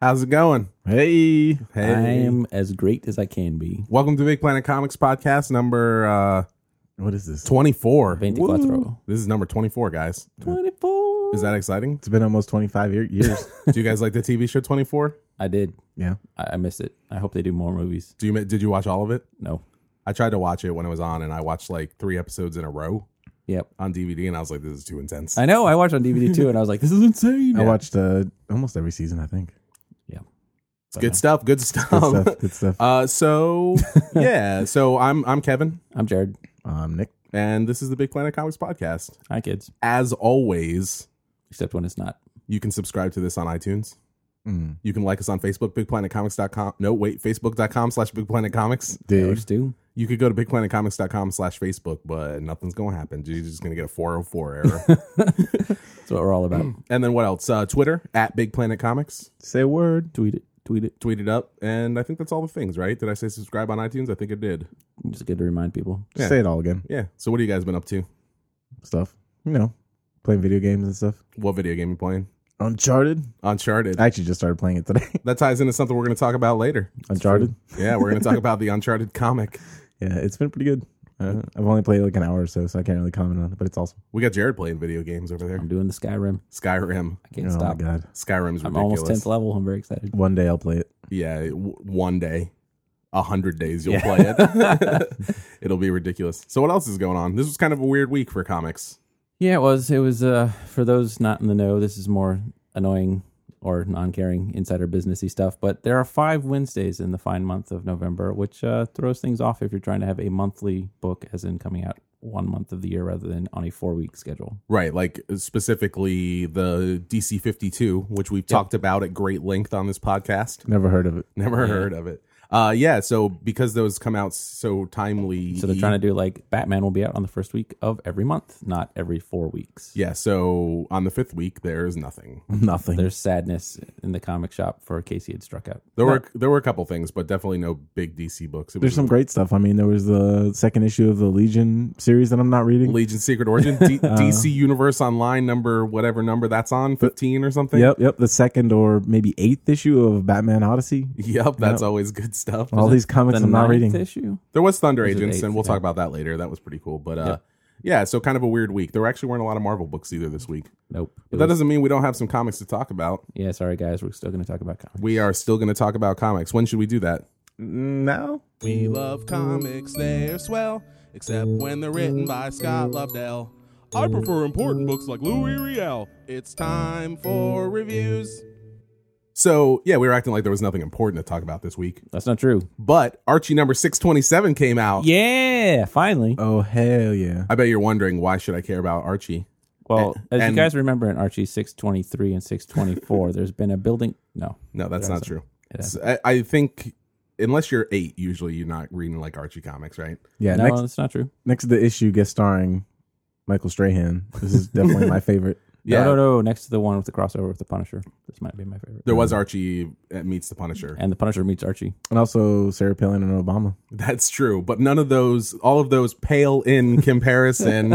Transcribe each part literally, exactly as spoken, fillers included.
How's it going? Hey. Hey. I'm as great as I can be. Welcome to Big Planet Comics podcast number uh, What is this? twenty-four. twenty-four. This is number twenty-four, guys. twenty-four. Is that exciting? It's been almost twenty-five year- years. Do you guys like the T V show twenty-four? I did. Yeah. I, I missed it. I hope they do more movies. Do you did you watch all of it? No. I tried to watch it when it was on, and I watched like three episodes in a row Yep. on D V D, and I was like, "This is too intense." I know. I watched on D V D too, and I was like, this is insane. I watched uh, almost every season, I think. Yeah. It's good stuff. Good stuff. Good stuff. Good stuff. Uh, so yeah, so I'm I'm Kevin, I'm Jared. Um, Nick. and this is the Big Planet Comics podcast. Hi, kids. As always, Except when it's not. you can subscribe to this on iTunes. Mm. You can like us on Facebook, big planet comics dot com. No, wait, facebook.com slash Big Planet Comics. Yeah, Dig. just do. You could go to big planet comics dot com slash Facebook, but nothing's going to happen. You're just going to get a four oh four error. That's what we're all about. And then what else? Uh, Twitter, at Big Planet Comics. Say a word. Tweet it. Tweet it. Tweet it up. And I think that's all the things, right? Did I say subscribe on iTunes? I think it did. Just good to remind people. Yeah. Say it all again. Yeah. So what have you guys been up to? Stuff. You know, playing video games and stuff. What video game you playing? Uncharted. Uncharted. I actually just started playing it today. That ties into something we're going to talk about later. Uncharted. Yeah, we're going to talk about the Uncharted comic. Yeah, it's been pretty good. Uh, I've only played like an hour or so, so I can't really comment on it, but it's awesome. We got Jared playing video games over there. I'm doing the Skyrim. Skyrim. I can't Oh stop. my god. Skyrim's ridiculous. I'm almost tenth level. I'm very excited. One day I'll play it. Yeah, w- one day, a hundred days you'll play it. It'll be ridiculous. So what else is going on? This was kind of a weird week for comics. Yeah, it was. It was, uh, for those not in the know, this is more annoying or non-caring insider businessy stuff, but there are five Wednesdays in the fine month of November, which uh, throws things off if you're trying to have a monthly book, as in coming out one month of the year rather than on a four-week schedule. Right, like specifically the D C fifty-two, which we've talked about at great length on this podcast. Never heard of it. Never Yeah. heard of it. Uh, yeah, so because those come out so timely. So they're trying to do like Batman will be out on the first week of every month, not every four weeks. Yeah, so on the fifth week, there's nothing. Nothing. There's sadness in the comic shop for Casey had struck out. There were there were a couple things, but definitely no big D C books. It There's was some great stuff. I mean, there was the second issue of the Legion series that I'm not reading. Legion Secret Origin, D- DC Universe Online number, whatever number that's on, fifteen or something. Yep, yep. The second or maybe eighth issue of Batman Odyssey. Yep, that's Yep. always good stuff. All these comics The I'm not ninth reading. issue. There was Thunder Was it Agents, eighth? and we'll Yeah. talk about that later. That was pretty cool. But uh, Yeah. yeah, so kind of a weird week. There actually weren't a lot of Marvel books either this week. Nope. It But that was- doesn't mean we don't have some comics to talk about. yeah, sorry guys, we're still going to talk about comics. We are still going to talk about comics. When should we do that? No. We love comics, they're swell, except when they're written by Scott Lobdell. I prefer important books like Louis Riel. It's time for reviews. So, yeah, we were acting like there was nothing important to talk about this week. That's not true. But Archie number six twenty-seven came out. Yeah, finally. Oh, hell yeah. I bet you're wondering, why should I care about Archie? Well, as and- you guys remember in Archie six twenty-three and six twenty-four, there's been a building. No, No, that's There not hasn't. true. It S- I, I think unless you're eight, usually you're not reading like Archie comics, right? Yeah, no, next that's not true. next to the issue guest starring Michael Strahan. This is definitely my favorite. Yeah. No, no, no. Next to the one with the crossover with the Punisher. This might be my favorite. There was Archie uh, meets the Punisher. And the Punisher meets Archie. And also Sarah Palin and Obama. That's true, but none of those, all of those pale in comparison.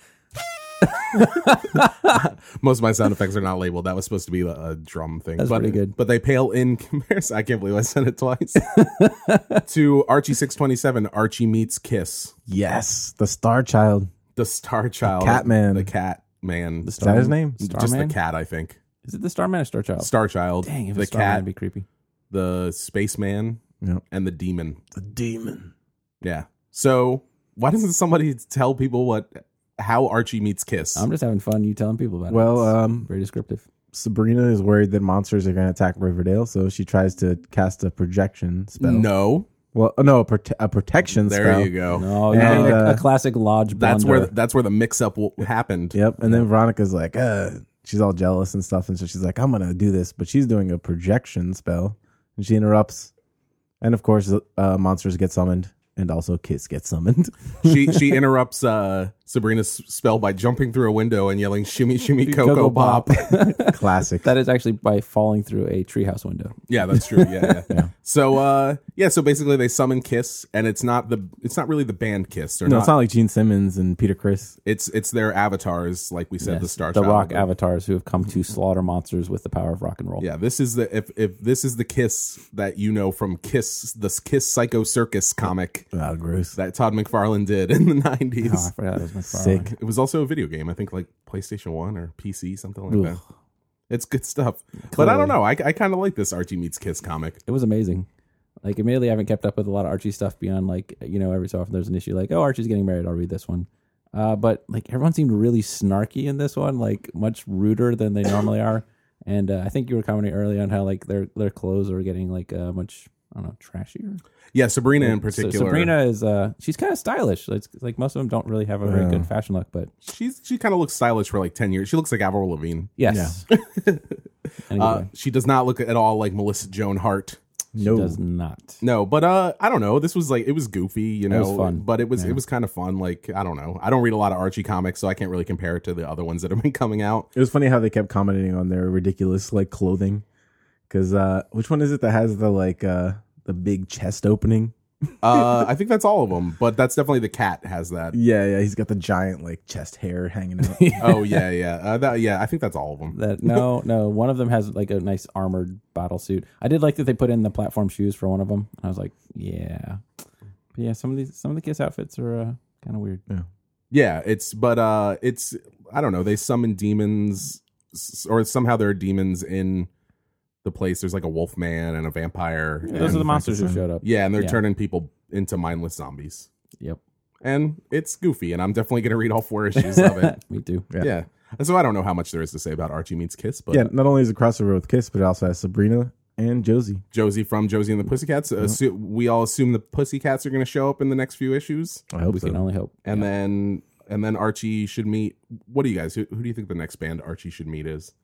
Most of my sound effects are not labeled. That was supposed to be a, a drum thing. That's but, pretty good. But they pale in comparison. I can't believe I said it twice. To Archie six twenty-seven, Archie meets Kiss, Yes, the Star Child. the Star Child, Catman. the Cat Man, The Is that his name? just Starman? the cat, I think. Is it the Starman or Star Child? Star Child, Dang, if the it's Starman, cat, it'd be creepy. the spaceman, Yep. and the demon. The demon. Yeah. So why doesn't somebody tell people what how Archie meets Kiss? I'm just having fun. You telling people about it. Well, It's um, very descriptive. Sabrina is worried that monsters are going to attack Riverdale, so she tries to cast a projection spell. no. Well, no, a, prote- a protection There spell. you go. No, And, no, a, uh, a classic lodge. That's blunder. where that's where the mix up w- happened. Yep. And then Veronica's like, uh, she's all jealous and stuff. And so she's like, I'm going to do this. But she's doing a projection spell. And she interrupts. And of course, uh, monsters get summoned. And also Kiss gets summoned. She she interrupts uh Sabrina's spell by jumping through a window and yelling "Shimmy, shimmy, cocoa, Cocoa pop." Pop. Classic. That is actually by falling through a treehouse window. Yeah, that's true. Yeah, yeah. yeah. So, uh, yeah. So basically, they summon Kiss, and it's not the it's not really the band Kiss. Or no, not, it's not like Gene Simmons and Peter Criss. It's it's their avatars, like we said, Yes, the Star the Child. rock avatars who have come to slaughter monsters with the power of rock and roll. Yeah, this is the if if this is the Kiss that you know from Kiss, the Kiss Psycho Circus comic Oh, gross. that Todd McFarlane did in the Oh, I nineties. forgot it was McFarlane. Sick. It was also a video game, I think, like PlayStation One or P C, something like that. It's good stuff, but I don't know. I, I kind of like this Archie meets Kiss comic. It was amazing. Like, admittedly, I haven't kept up with a lot of Archie stuff beyond, like, you know, every so often there's an issue like, oh, Archie's getting married, I'll read this one. Uh, but, like, everyone seemed really snarky in this one, like, much ruder than they normally are. And uh, I think you were commenting early on how, like, their their clothes are getting, like, uh, much, I don't know, trashier. Yeah, Sabrina in So particular. Sabrina is, uh, she's kind of stylish. Like, like, most of them don't really have a very Yeah. good fashion look, but she's she kind of looks stylish for like ten years. She looks like Avril Lavigne. yes. In a good Uh, way. she does not look at all like Melissa Joan Hart. She No. does not. No, but uh, I don't know. This was like it was goofy, you know, was fun. but it was Yeah. it was kind of fun. Like I don't know. I don't read a lot of Archie comics, so I can't really compare it to the other ones that have been coming out. It was funny how they kept commenting on their ridiculous like clothing. Because uh, which one is it that has the like uh, the big chest opening? Uh, I think that's all of them, but that's definitely the cat has that. Yeah, yeah. He's got the giant like chest hair hanging out. Oh yeah, yeah, uh, that, yeah. I think that's all of them. That no, no. One of them has like a nice armored battle suit. I did like that they put in the platform shoes for one of them. I was like, yeah, but yeah. Some of these, some of the Kiss outfits are uh, kind of weird. Yeah, it's but uh, it's I don't know. They summon demons, s- or somehow there are demons in the place. There's like a wolf man and a vampire. Those are and- the monsters who Frankenstein. showed up. Yeah, and they're Yeah. turning people into mindless zombies. Yep. And it's goofy, and I'm definitely going to read all four issues of it. Me too. Yeah. Yeah. And so I don't know how much there is to say about Archie meets Kiss, but Yeah, not only is it a crossover with Kiss, but it also has Sabrina and Josie. Josie from Josie and the Pussycats. Assu- we all assume the Pussycats are going to show up in the next few issues, I hope We so. can only hope. and Yeah. then and then Archie should meet. What do you guys? Who, who do you think the next band Archie should meet is?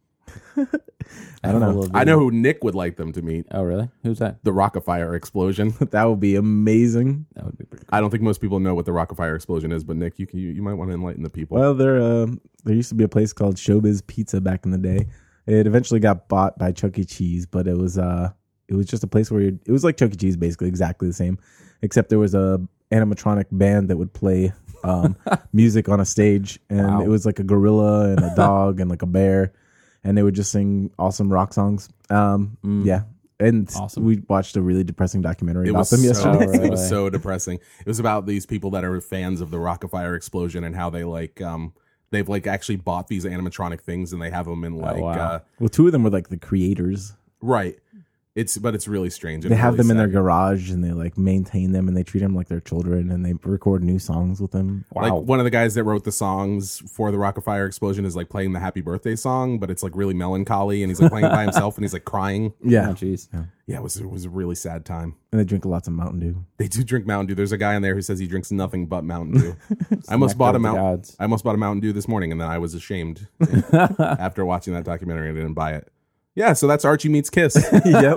I don't know. I know who Nick would like them to meet. Oh, really? Who's that? The Rockafire Explosion. That would be amazing. That would be pretty cool. I don't think most people know what the Rockafire Explosion is, but Nick, you can you, you might want to enlighten the people. Well, there um, there used to be a place called Showbiz Pizza back in the day. It eventually got bought by Chuck E. Cheese, but it was uh it was just a place where you'd, it was like Chuck E. Cheese, basically exactly the same, except there was a animatronic band that would play um, music on a stage, and Wow. it was like a gorilla and a dog and like a bear, and they would just sing awesome rock songs. Um, Mm. Yeah. And Awesome. we watched a really depressing documentary It about was, them so, yesterday. Oh, really? it was so depressing. It was about these people that are fans of the Rockafire Explosion and how they like um they've like actually bought these animatronic things and they have them in like wow. uh Well, two of them were like the creators. right. It's but it's really strange. and They have really them in their sad. garage and they like maintain them and they treat them like their children and they record new songs with them. Wow. Like one of the guys that wrote the songs for the Rockafire Explosion is like playing the Happy Birthday song, but it's like really melancholy and he's like playing it by himself and he's like crying. Yeah. Oh, jeez. Yeah, it was it was a really sad time. And they drink lots of Mountain Dew. They do drink Mountain Dew. There's a guy in there who says he drinks nothing but Mountain Dew. I almost bought a Nectar of the Mountain. gods. I almost bought a Mountain Dew this morning, and then I was ashamed after watching that documentary. I didn't buy it. Yeah, so that's Archie meets Kiss. Yep.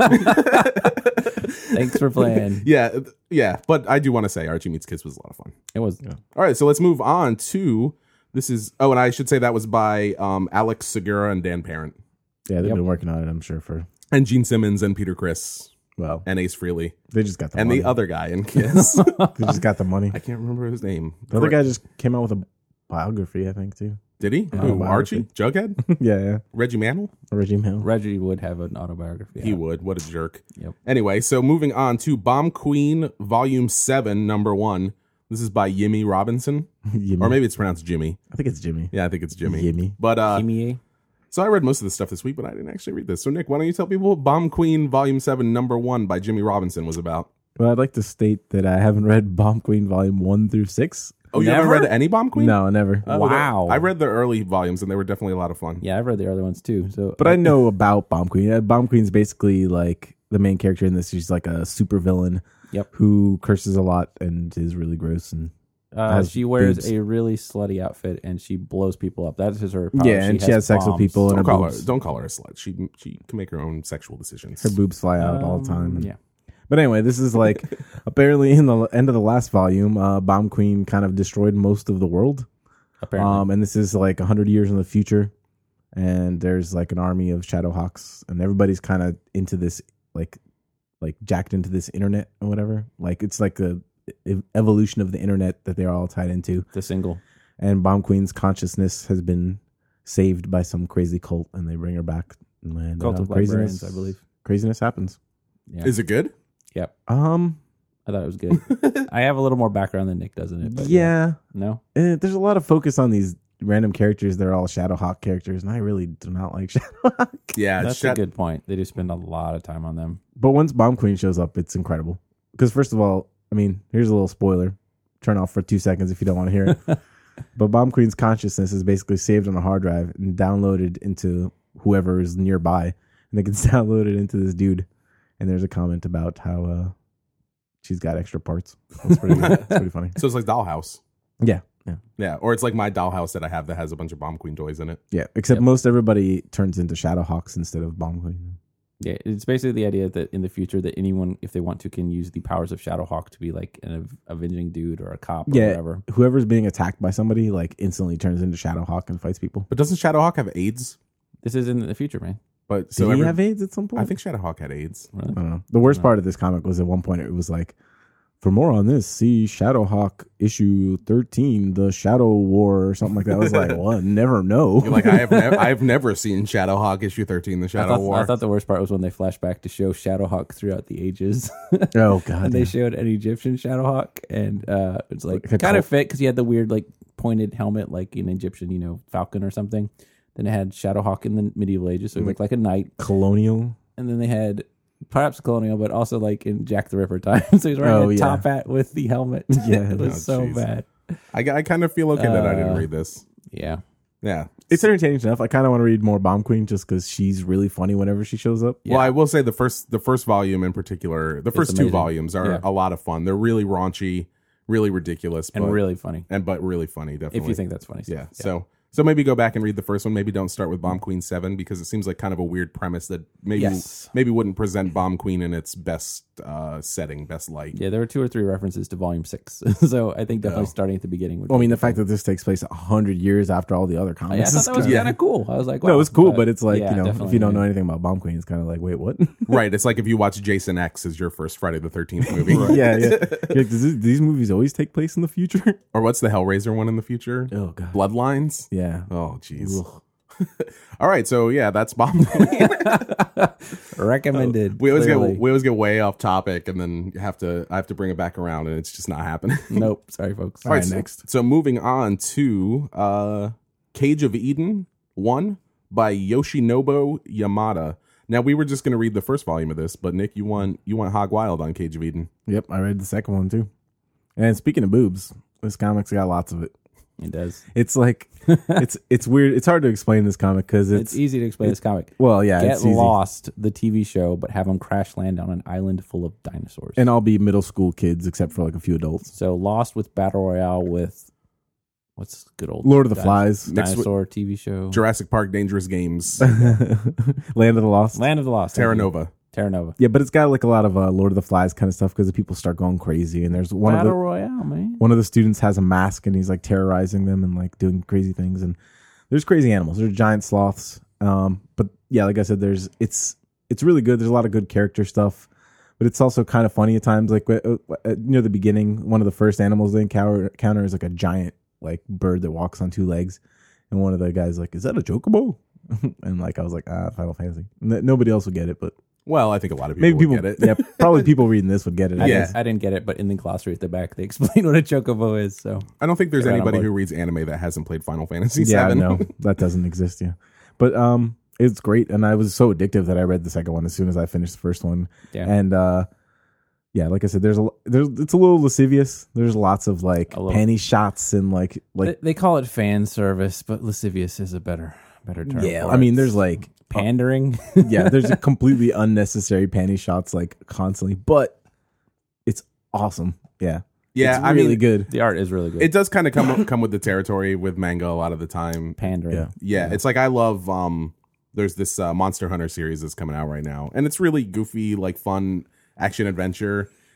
Thanks for playing. yeah, th- yeah. But I do want to say Archie meets Kiss was a lot of fun. It was. All right, so let's move on to this is. Oh, and I should say that was by um, Alex Segura and Dan Parent, Yeah, they've Yep. been working on it, I'm sure, for, and Gene Simmons and Peter Criss well, and Ace Frehley they just got the and money. the other guy in Kiss. They just got the money. I can't remember his name. The other guy just came out with a biography, I think, too. Did he? Yeah, Who, biography. Archie? Jughead? yeah, yeah. Reggie Mantle? Reggie Hill. Reggie would have an autobiography. He out. would. What a jerk. Yep. Anyway, so moving on to Bomb Queen Volume seven, Number one. This is by Yimmy Robinson. Yimmy. Or maybe it's pronounced Jimmy. I think it's Jimmy. Yeah, I think it's Jimmy. Yimmy. But, uh, Kimie. so I read most of the stuff this week, but I didn't actually read this. So, Nick, why don't you tell people what Bomb Queen Volume seven, Number one by Jimmy Robinson was about? Well, I'd like to state that I haven't read Bomb Queen Volume one through six. Oh, you Never? haven't read any Bomb Queen? No, never. Oh, Wow. I read the early volumes, and they were definitely a lot of fun. Yeah, I've read the early ones too. So, But I know about Bomb Queen. Uh, Bomb Queen's basically like the main character in this. She's like a super villain Yep. who curses a lot and is really gross. And uh, has she wears boobs. a really slutty outfit and she blows people up. That is her power. yeah, and she has sex with bombs. people and Don't her call, her, boobs, don't call her a slut. She she can make her own sexual decisions. her boobs fly out all the Um, time. And- Yeah. But anyway, this is like apparently in the end of the last volume, uh, Bomb Queen kind of destroyed most of the world. Apparently. Um, and this is like a hundred years in the future, and there's like an army of Shadowhawks, and everybody's kind of into this, like, like jacked into this internet or whatever. Like it's like a e- evolution of the internet that they're all tied into. the single. And Bomb Queen's consciousness has been saved by some crazy cult, and they bring her back. And Cult uh, of craziness, Librarians, I believe. Craziness happens. Yeah. Is it good? Yep. Um, I thought it was good. I have a little more background than Nick does in it. But yeah, No? Eh, there's a lot of focus on these random characters. They're all Shadowhawk characters, and I really do not like Shadowhawk. Yeah, That's Shad- a good point. They do spend a lot of time on them. But once Bomb Queen shows up, it's incredible. Because first of all, I mean, here's a little spoiler. Turn off for two seconds if you don't want to hear it. But Bomb Queen's consciousness is basically saved on a hard drive and downloaded into whoever is nearby. And it gets downloaded into this dude. And there's a comment about how uh, she's got extra parts. That's pretty good. It's pretty funny. So it's like Dollhouse. Yeah. Yeah. Yeah, or it's like my Dollhouse that I have that has a bunch of Bomb Queen toys in it. Yeah. Except Yep. most everybody turns into Shadowhawks instead of Bomb Queen. Yeah, it's basically the idea that in the future that anyone, if they want to, can use the powers of Shadowhawk to be like an av- avenging dude or a cop or Yeah. whatever. Whoever's being attacked by somebody, like, instantly turns into Shadowhawk and fights people. But doesn't Shadowhawk have AIDS? This is in the future, man. But Did so he every- have AIDS at some point? I think Shadowhawk had AIDS. Really? I don't know. The worst part of this comic was at one point it was like, for more on this, see Shadowhawk issue thirteen, the Shadow War or something like that. I was like, well, never know. You're like I have nev- I've never seen Shadowhawk issue thirteen, the I Shadow thought, War. I thought the worst part was when they flashed back to show Shadowhawk throughout the ages. Oh god. and they yeah. showed an Egyptian Shadowhawk, and uh, it's like Like a kind of cult. fit because he had the weird like pointed helmet, like an Egyptian, you know, falcon or something. Then it had Shadowhawk in the medieval ages, so he looked like a knight. Colonial. And then they had perhaps colonial, but also like in Jack the Ripper time. So he's wearing Oh, a yeah. top hat with the helmet. Yeah. it was Oh, so jeez. bad. I, I kind of feel okay that I didn't Uh, read this. Yeah. Yeah. It's entertaining enough. I kind of want to read more Bomb Queen just because she's really funny whenever she shows up. Yeah. Well, I will say the first the first volume in particular, the first two amazing. volumes are Yeah. a lot of fun. They're really raunchy, really ridiculous, And but, really funny. and but really funny. Definitely, If you think that's funny. yeah. stuff. So so maybe go back and read the first one. Maybe don't start with Bomb Queen seven because it seems like kind of a weird premise that maybe Yes. maybe wouldn't present Bomb Queen in its best uh, setting, best light. Yeah, there were two or three references to Volume Six, so I think definitely Oh. starting at the beginning. Would Well, I be mean, the cool. fact that this takes place a hundred years after all the other Oh, yeah, I comics. thought is that was kinda- kind of cool. I was like, no, wow, it's cool, but it's like, yeah, you know, if definitely, you don't yeah. know anything about Bomb Queen, it's kind of like, wait, what? Right. It's like if you watch Jason X as your first Friday the thirteenth movie. yeah, yeah. You're like, does this, these movies always take place in the future? Or what's the Hellraiser one in the future? Oh god. Bloodlines? Yeah. Oh, jeez. Ugh. All right, so yeah, that's Bomb Queen. recommended. we always clearly. get we always get way off topic, and then have to I have to bring it back around, and it's just not happening. Nope. Sorry, folks. All right, so, next. So moving on to uh, Cage of Eden one by Yoshinobu Yamada. Now we were just going to read the first volume of this, but Nick, you want you went hog wild on Cage of Eden. Yep, I read the second one too. And speaking of boobs, this comic's got lots of it. It does. It's like it's it's weird. It's hard to explain this comic because It's, it's, easy to explain this comic. well, yeah, Get it's easy. Lost, the T V show, but have them crash land on an island full of dinosaurs. And I'll be middle school kids except for like a few adults. so Lost with Battle Royale with what's good old Lord of the di- Flies, Mixed with- dinosaur T V show. Jurassic Park Dangerous Games, Land of the Lost. Land of the Lost. Terra thank you. Nova. Terra Nova. Yeah, but it's got like a lot of uh, Lord of the Flies kind of stuff because the people start going crazy. And there's one Battle of the Royale, man. one of the students has a mask and he's like terrorizing them and like doing crazy things. And there's crazy animals. There's giant sloths. Um, but yeah, like I said, there's it's it's really good. There's a lot of good character stuff, but it's also kind of funny at times. Like uh, uh, near the beginning, one of the first animals they encounter, encounter is like a giant like bird that walks on two legs, and one of the guys like, "Is that a chocobo?" And like I was like, "Ah, Final Fantasy." N- nobody else would get it, but Well, I think a lot of people maybe would people get it. Yeah, probably people reading this would get it. I I, Yeah. guess. didn't, I didn't get it, but in the glossary at the back, they explain what a chocobo is. So I don't think there's Get right on anybody board. who reads anime that hasn't played Final Fantasy Yeah, seven. no, that doesn't exist. Yeah, but um, it's great, and I was so addictive that I read the second one as soon as I finished the first one. yeah, And uh, yeah, like I said, there's a there's it's a little lascivious. There's lots of like A little. panty shots and like like they, they call it fan service, but lascivious is a better better term. yeah. for I mean, it. there's like pandering. yeah, there's a completely unnecessary panty shots like constantly, but it's awesome. Yeah, Yeah, it's I really mean, good. The art is really good. it does kind of come come with the territory with manga a lot of the time. pandering. Yeah. Yeah, it's like I love. Um, there's this uh, Monster Hunter series that's coming out right now, and it's really goofy, like fun action adventure.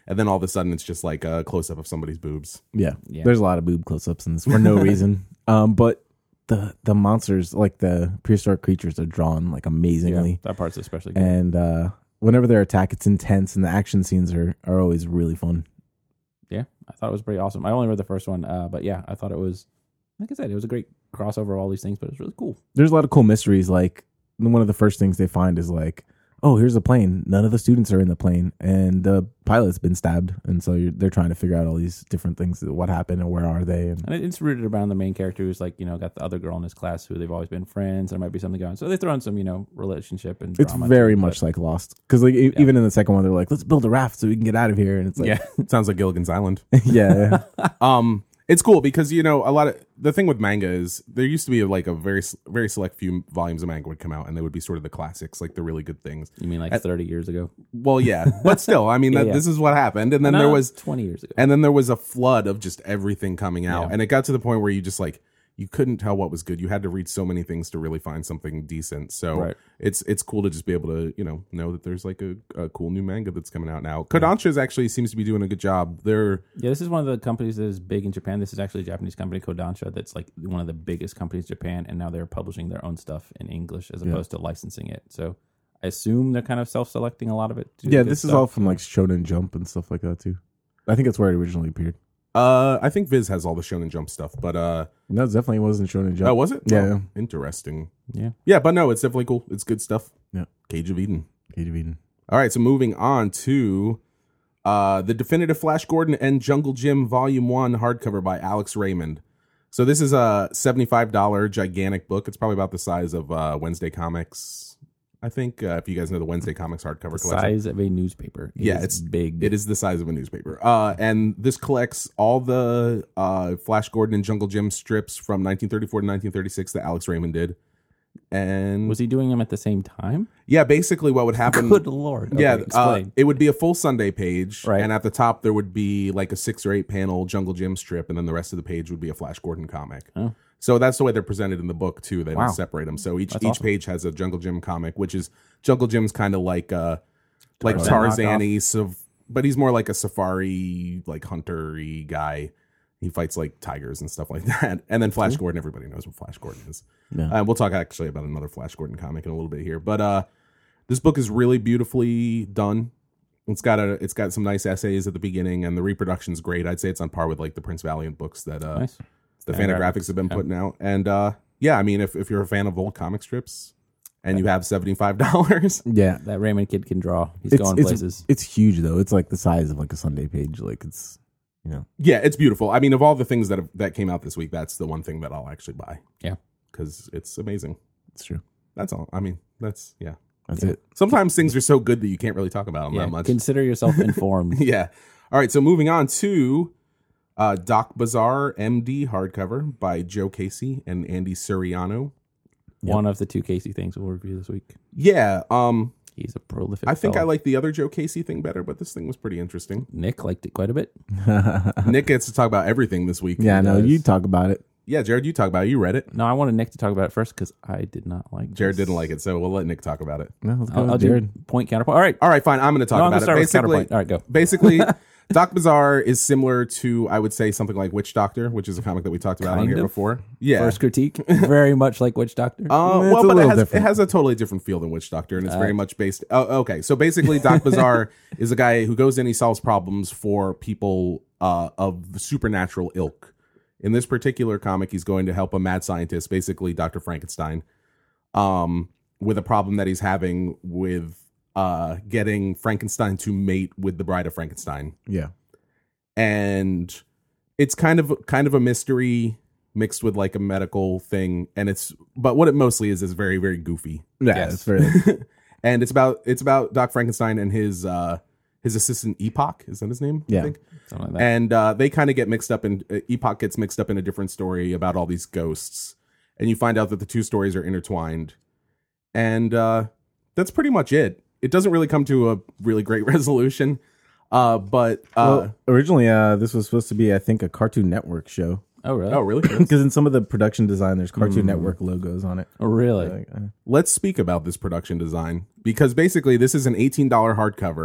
and then all of a sudden it's just like a close up of somebody's boobs. Yeah. Yeah. There's a lot of boob close-ups in this for no reason. Um, but the the monsters, like the prehistoric creatures, are drawn like amazingly, Yeah, that part's especially good. and uh, whenever they attack, it's intense, and the action scenes are are always really fun. Yeah, I thought it was pretty awesome. I only read the first one, uh, but yeah, I thought it was, like I said, it was a great crossover of all these things, but it was really cool. There's a lot of cool mysteries. Like one of the first things they find is like, oh, here's a plane. None of the students are in the plane, and the pilot's been stabbed, and so you're, they're trying to figure out all these different things. What happened and where are they? And And it- it's rooted around the main character who's like, you know, got the other girl in his class who they've always been friends. There might be something going on. So they throw in some, you know, relationship and it's drama very too, much but- like Lost, because like e- even in the second one, they're like, let's build a raft so we can get out of here, and it's like, yeah. Sounds like Gilligan's Island. yeah, yeah. Um, it's cool because you know a lot of the thing with manga is there used to be like a very very select few volumes of manga would come out and they would be sort of the classics, like the really good things. You mean like At- thirty years ago? Well, yeah, but still, I mean, Yeah, that, yeah. this is what happened, and then No, there was twenty years ago. and then there was a flood of just everything coming out, Yeah. and it got to the point where you just like you couldn't tell what was good. You had to read so many things to really find something decent. So Right. it's it's cool to just be able to you know know that there's like a, a cool new manga that's coming out now. Kodansha's actually seems to be doing a good job. They're Yeah, this is one of the companies that is big in Japan. This is actually a Japanese company, Kodansha, that's like one of the biggest companies in Japan, and now they're publishing their own stuff in English as Yeah. opposed to licensing it. So I assume they're kind of self-selecting a lot of it. to do Yeah, good this is stuff. all from like Shonen Jump and stuff like that too. I think that's where it originally appeared. uh I think Viz has all the Shonen Jump stuff, but uh No, it definitely wasn't Shonen Jump. oh was it? Yeah. Oh, interesting. Yeah. Yeah, but no, it's definitely cool. It's good stuff. Yeah. Cage of Eden. Cage of Eden. All right, so moving on to uh, the Definitive Flash Gordon and Jungle Jim Volume One hardcover by Alex Raymond. So this is a seventy-five dollars gigantic book. It's probably about the size of uh, Wednesday Comics. I think uh, if you guys know the Wednesday Comics hardcover The collection. size of a newspaper. It Yeah, is it's big. It is the size of a newspaper. Uh, and this collects all the uh, Flash Gordon and Jungle Jim strips from nineteen thirty-four to nineteen thirty-six that Alex Raymond did. And Was he doing them at the same time? yeah, basically what would happen. Good lord. Okay, yeah, uh, explain. it would be a full Sunday page, Right. and at the top there would be like a six or eight panel Jungle Jim strip, and then the rest of the page would be a Flash Gordon comic. Oh. So that's the way they're presented in the book too. They Wow. don't separate them. So each That's each awesome. page has a Jungle Jim comic, which is Jungle Jim's kind of like uh like Tarzan Tarzan-y, so, but he's more like a safari, like hunter-y guy. He fights like tigers and stuff like that. And then Flash Gordon, everybody knows what Flash Gordon is. Yeah. Uh, we'll talk actually about another Flash Gordon comic in a little bit here. But uh, this book is really beautifully done. It's got a it's got some nice essays at the beginning, and the reproduction's great. I'd say it's on par with like the Prince Valiant books that uh, Nice. the Fangraphs, Fangraphs have been yeah. putting out. And uh, yeah, I mean, if, if you're a fan of old comic strips and you have seventy-five dollars, Yeah. That Raymond kid can draw. He's It's, going it's, places. it's huge though. It's like the size of like a Sunday page. Like it's, you know, yeah, it's beautiful. I mean, of all the things that have, that came out this week, that's the one thing that I'll actually buy. Yeah. Because it's amazing. it's true. That's all. I mean, that's, yeah. That's Yeah. it. Sometimes things are so good that you can't really talk about them Yeah, that much. consider yourself informed. Yeah. All right. So moving on to uh, Doc Bazaar M D hardcover by Joe Casey and Andy Suriano. One of the two Casey things we'll review this week. Yeah. Um, He's a prolific. I think I fellow. like the other Joe Casey thing better, but this thing was pretty interesting. Nick liked it quite a bit. Nick gets to talk about everything this week. Yeah, no, does. you talk about it. Yeah, Jared, you talk about it. You read it. No, I wanted Nick to talk about it first because I did not like. Jared this. didn't like it, so we'll let Nick talk about it. No, let's go I'll, with I'll Jared. do point counterpoint. All right. All right, fine. I'm going to talk No, I'm about gonna it. start with Basically, counterpoint. All right, go. basically, Doc Bazaar is similar to, I would say, something like Witch Doctor, which is a comic that we talked about on Kind here of. before. Yeah. First critique, very much like Witch Doctor. Uh, It's well, a but it little has, different. it has a totally different feel than Witch Doctor, and it's Uh, very much based. Oh, okay, so basically, Doc Bazaar is a guy who goes in, he solves problems for people uh, of supernatural ilk. In this particular comic, he's going to help a mad scientist, basically Doctor Frankenstein, um, with a problem that he's having with uh, getting Frankenstein to mate with the bride of Frankenstein. Yeah. And it's kind of kind of a mystery mixed with like a medical thing, and it's but what it mostly is is very very goofy. Yeah, Yes. it's very. And it's about it's about Doc Frankenstein and his uh, his assistant Epoch. Is that his name? Yeah. I think. Something like that. And uh, they kind of get mixed up in uh, Epoch gets mixed up in a different story about all these ghosts, and you find out that the two stories are intertwined, and uh, that's pretty much it. It doesn't really come to a really great resolution, uh, but uh, Well, originally, uh, this was supposed to be, I think, a Cartoon Network show. oh really? oh really? Because in some of the production design, there's Cartoon Network logos on it. Oh really? Like, uh, Let's speak about this production design because basically this is an eighteen dollars hardcover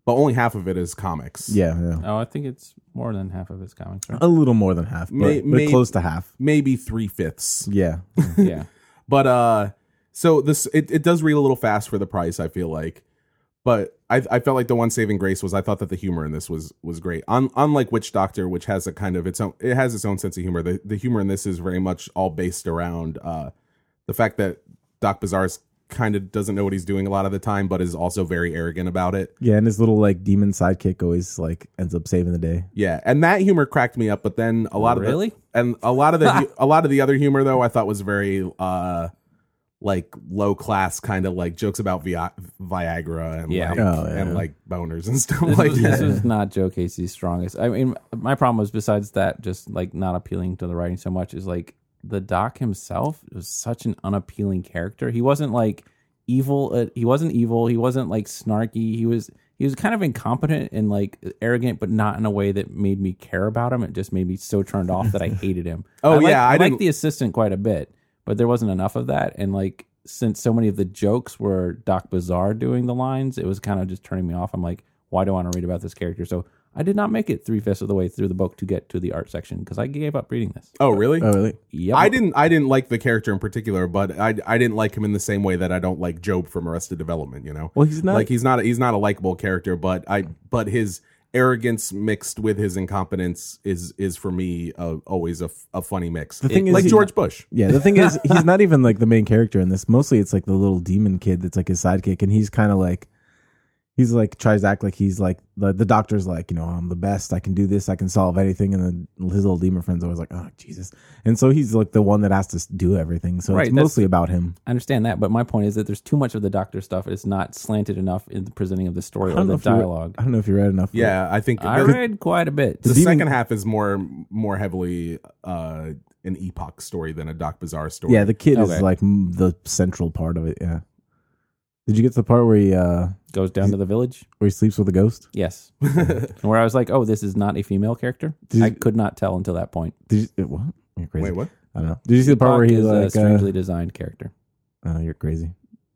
but only half of it is comics. Yeah, yeah. Oh, I think it's more than half of his comics, right? A little more than half, but, May- but may- close to half. Maybe three fifths. Yeah. Yeah. But uh, so this it, it does read a little fast for the price, I feel like. But I I felt like the one saving grace was I thought that the humor in this was was great. Un, unlike Witch Doctor, which has a kind of its own it has its own sense of humor. The the humor in this is very much all based around uh the fact that Doc Bazaar's kind of doesn't know what he's doing a lot of the time, but is also very arrogant about it. Yeah, and his little like demon sidekick always like ends up saving the day. Yeah, and that humor cracked me up. But then a lot Really? of the, and a lot of the a lot of the other humor though I thought was very uh like low class, kind of like jokes about Vi- Viagra and Yeah. like, Oh, yeah. and like boners and stuff This, like was, that. this was not Joe Casey's strongest. I mean, my problem was besides that, just like not appealing to the writing so much, is like the Doc himself was such an unappealing character. He wasn't like evil. Uh, he wasn't evil. He wasn't like snarky. He was he was kind of incompetent and like arrogant, but not in a way that made me care about him. It just made me so turned off that I hated him. Oh, I like, yeah, I I, didn't- liked the assistant quite a bit, but there wasn't enough of that. And like since so many of the jokes were Doc Bazaar doing the lines, it was kind of just turning me off. I'm like, why do I want to read about this character? So I did not make it three fifths of the way through the book to get to the art section because I gave up reading this. Oh, really? Oh, really? Yep. I didn't. I didn't like the character in particular, but I I didn't like him in the same way that I don't like Job from Arrested Development. You know, Well, he's not like he's not he's not a likable character, but I but his arrogance mixed with his incompetence is is for me uh, always a, f- a funny mix. The thing It- is like he- George Bush. Yeah, the thing is, he's not even like the main character in this. Mostly, it's like the little demon kid that's like his sidekick, and he's kind of like, he's like tries to act like he's like the the doctor's like, you know, I'm the best. I can do this. I can solve anything. And then his little demon friend's always like, oh Jesus. And so he's like the one that has to do everything. So Right, it's that's- mostly about him. I understand that, but my point is that there's too much of the Doctor stuff. It's not slanted enough in the presenting of the story I or don't know the if you read- dialogue. I don't know if you read enough. Yeah, I think I the, read quite a bit. the demon- second half is more more heavily uh, an Epoch story than a Doc Bazaar story. Yeah, the kid Okay. is like m- the central part of it. Yeah. Did you get to the part where he uh Goes down to the village. where he sleeps with a ghost? Yes. Where I was like, oh, this is not a female character. Did you- I could not tell until that point. Did you? What? You're crazy. Wait, what? I don't know. Did you see the part where Spock he is like? a Uh, strangely designed character. oh, you're crazy.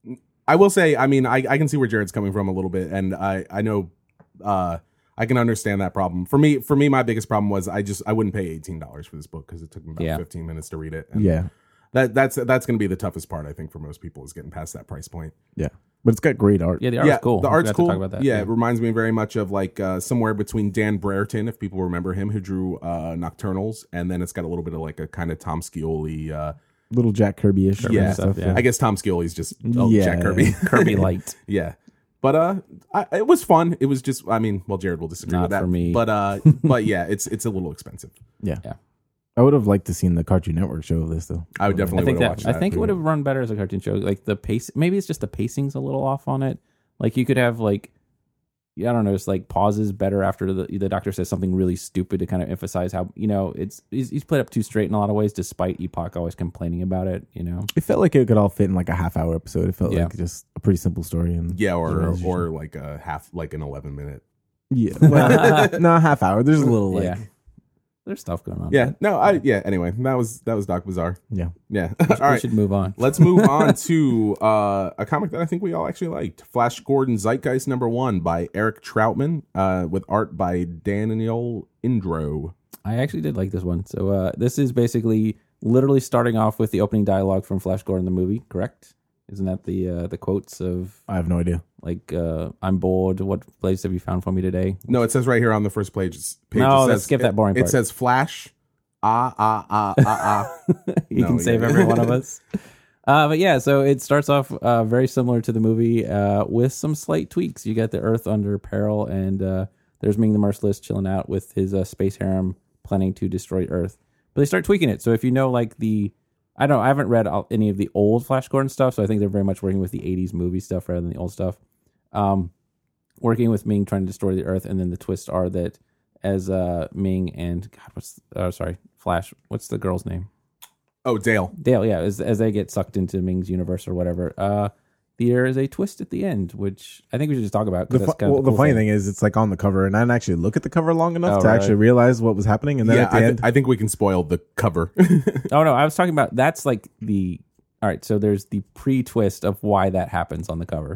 I will say, I mean, I, I can see where Jared's coming from a little bit, and I I know uh, I can understand that problem. For me, for me, my biggest problem was I just I wouldn't pay eighteen dollars for this book because it took me about Yeah. fifteen minutes to read it. And Yeah, that that's that's going to be the toughest part, I think, for most people is getting past that price point. yeah. But it's got great art. Yeah, the art's yeah, cool. the I art's forgot to cool. talk about that. Yeah, it reminds me very much of like uh, somewhere between Dan Brereton, if people remember him, who drew uh, Nocturnals, and then it's got a little bit of like a kind of Tom Scioli. Uh, Little Jack Kirby-ish. yeah, kind of stuff. yeah. I guess Tom Scioli's just oh, Yeah. Jack Kirby. Kirby Light. Yeah. But uh I, it was fun. It was just I mean, well Jared will disagree Not with that. for me. But uh but yeah, it's it's a little expensive. yeah, Yeah. I would have liked to seen the Cartoon Network show of this though. I would I definitely think would that have watched I that. think it would have run better as a cartoon show. Like the pace, maybe it's just the pacing's a little off on it. Like you could have like, yeah, I don't know, it's like pauses better after the the Doctor says something really stupid to kind of emphasize how you know it's he's, he's played up too straight in a lot of ways, despite Epoch always complaining about it. You know, It felt like it could all fit in like a half hour episode. It felt Yeah. like just a pretty simple story and Yeah, or Yeah. or like a half like an eleven minute. yeah, well, no half hour. There's a little like yeah, there's stuff going on. Yeah. No, I yeah, anyway, that was that was Doc Bazaar. yeah. Yeah. we, All right. should move on. Let's move on to uh, a comic that I think we all actually liked. Flash Gordon Zeitgeist number one by Eric Troutman, uh, with art by Daniel Indro. I actually did like this one. So uh, this is basically literally starting off with the opening dialogue from Flash Gordon the movie. Correct? Isn't that the uh, the quotes of I have no idea. like uh, I'm bored. What place have you found for me today? No, it says right here on the first page. page No, it let's says, skip that boring it, part. It says Flash. Ah ah ah ah ah. you No, can save yeah. every one of us. Uh, but yeah, so it starts off uh, very similar to the movie uh, with some slight tweaks. You got the Earth under peril, and uh, there's Ming the Merciless chilling out with his uh, space harem planning to destroy Earth. But they start tweaking it. So if you know, like the, I don't, I haven't read all, any of the old Flash Gordon stuff, so I think they're very much working with the eighties movie stuff rather than the old stuff. Um, working with Ming trying to destroy the Earth, and then the twists are that as uh, Ming and God, what's oh sorry, Flash, what's the girl's name? Oh, Dale. Dale, yeah, as as they get sucked into Ming's universe or whatever, uh, there is a twist at the end, which I think we should just talk about. The, 'cause fu- that's kind well, of the cool funny thing is, it's like on the cover, and I didn't actually look at the cover long enough Oh, to really? actually realize what was happening. And then Yeah, at the I, th- end, I think we can spoil the cover. Oh no, I was talking about that's like the all right. So there's the pre-twist of why that happens on the cover.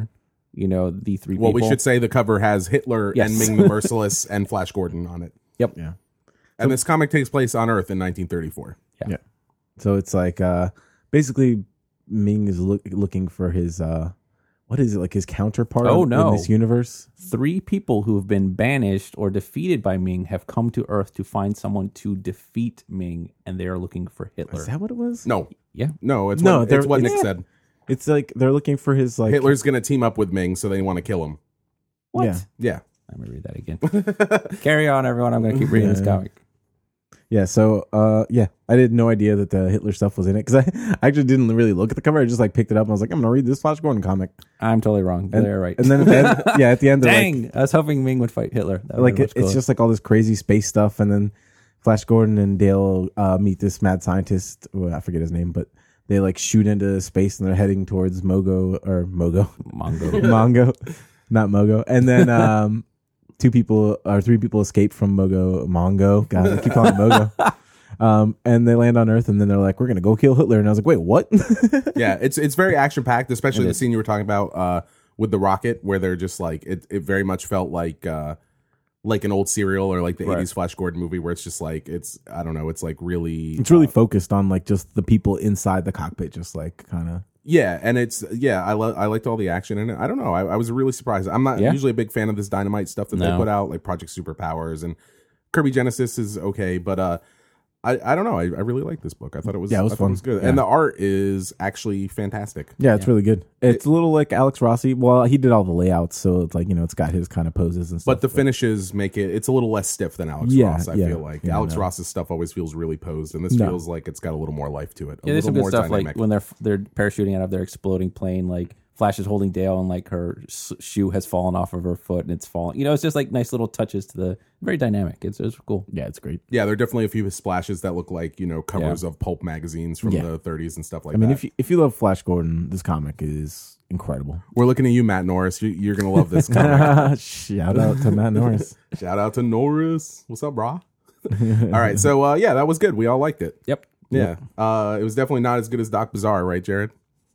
you know, the three Well, people. we should say the cover has Hitler Yes. and Ming the Merciless and Flash Gordon on it. Yep. Yeah. And this comic takes place on Earth in nineteen thirty-four. Yeah. So it's like uh, basically Ming is look, looking for his uh, what is it like his counterpart? Oh, in no. this universe. Three people who have been banished or defeated by Ming have come to Earth to find someone to defeat Ming, and they are looking for Hitler. Is that what it was? No, Yeah. no, it's No, what, they're- it's what Nick it's- said. It's like they're looking for his like Hitler's going to team up with Ming, so they want to kill him. What? Yeah. Yeah. Let me read that again. Carry on, everyone. I'm going to keep reading this Yeah. comic. Yeah, so uh, yeah, I had no idea that the Hitler stuff was in it because I, I actually didn't really look at the cover. I just like picked it up and I was like, I'm gonna read this Flash Gordon comic. I'm totally wrong. And, They're right. And then at the end, yeah, at the end, they're like, Dang, I was hoping Ming would fight Hitler. That like would've been it, much cooler. it's just like all this crazy space stuff, and then Flash Gordon and Dale uh, meet this mad scientist. Well, I forget his name, but they like shoot into space and they're heading towards Mogo or Mogo, Mongo. Mongo, not Mogo. And then um, two people or three people escape from Mogo, Mongo. God, I keep calling it Mogo. Um, and they land on Earth, and then they're like, "We're gonna go kill Hitler." And I was like, "Wait, what?" Yeah, it's it's very action packed, especially It the is. scene you were talking about uh, with the rocket, where they're just like it. It very much felt like uh, like an old serial or like the Right. eighties Flash Gordon movie, where it's just like it's I don't know, it's like really It's really uh, focused on like just the people inside the cockpit, just like kind of. yeah, and it's yeah, I lo- I liked all the action in it. I don't know, I, I was really surprised. I'm not Yeah. usually a big fan of this Dynamite stuff that they No. put out, like Project Superpowers and Kirby Genesis is okay, but uh. I, I don't know. I, I really like this book. I thought it was Yeah, it was I thought fun. It was good, Yeah. and the art is actually fantastic. Yeah, it's Yeah. really good. It's a little like Alex Rossi. Well, he did all the layouts, so it's like you know, it's got his kind of poses and stuff. But the finishes make it, it's a little less stiff than Alex Yeah, Ross, I yeah, feel like. yeah, Alex no. Ross's stuff always feels really posed, and this No. feels like it's got a little more life to it. A Yeah, there's little some good more stuff dynamic. like when they're they're parachuting out of their exploding plane. Like Flash is holding Dale, and like her s- shoe has fallen off of her foot, and it's falling. You know, it's just like nice little touches to the very dynamic. It's it's cool. yeah, it's great. yeah, there are definitely a few splashes that look like, you know, covers of pulp magazines from Yeah. the thirties and stuff like I mean, that. if you if you love Flash Gordon, this comic is incredible. We're looking at you, Matt Norris. You, you're going to love this comic. Shout out to Matt Norris. Shout out to Norris. What's up, brah? All right, so uh, yeah, that was good. We all liked it. Yep. Yeah, uh, it was definitely not as good as Doc Bazaar, right, Jared?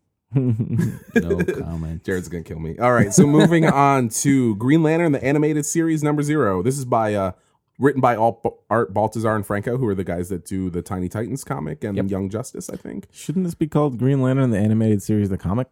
No comment. Jared's gonna kill me. All right, so moving on to Green Lantern, the animated series number zero. This is by uh, written by Alt- Art Baltazar and Franco, who are the guys that do the Tiny Titans comic and Yep. Young Justice, I think. Shouldn't this be called Green Lantern, the animated series, the comic?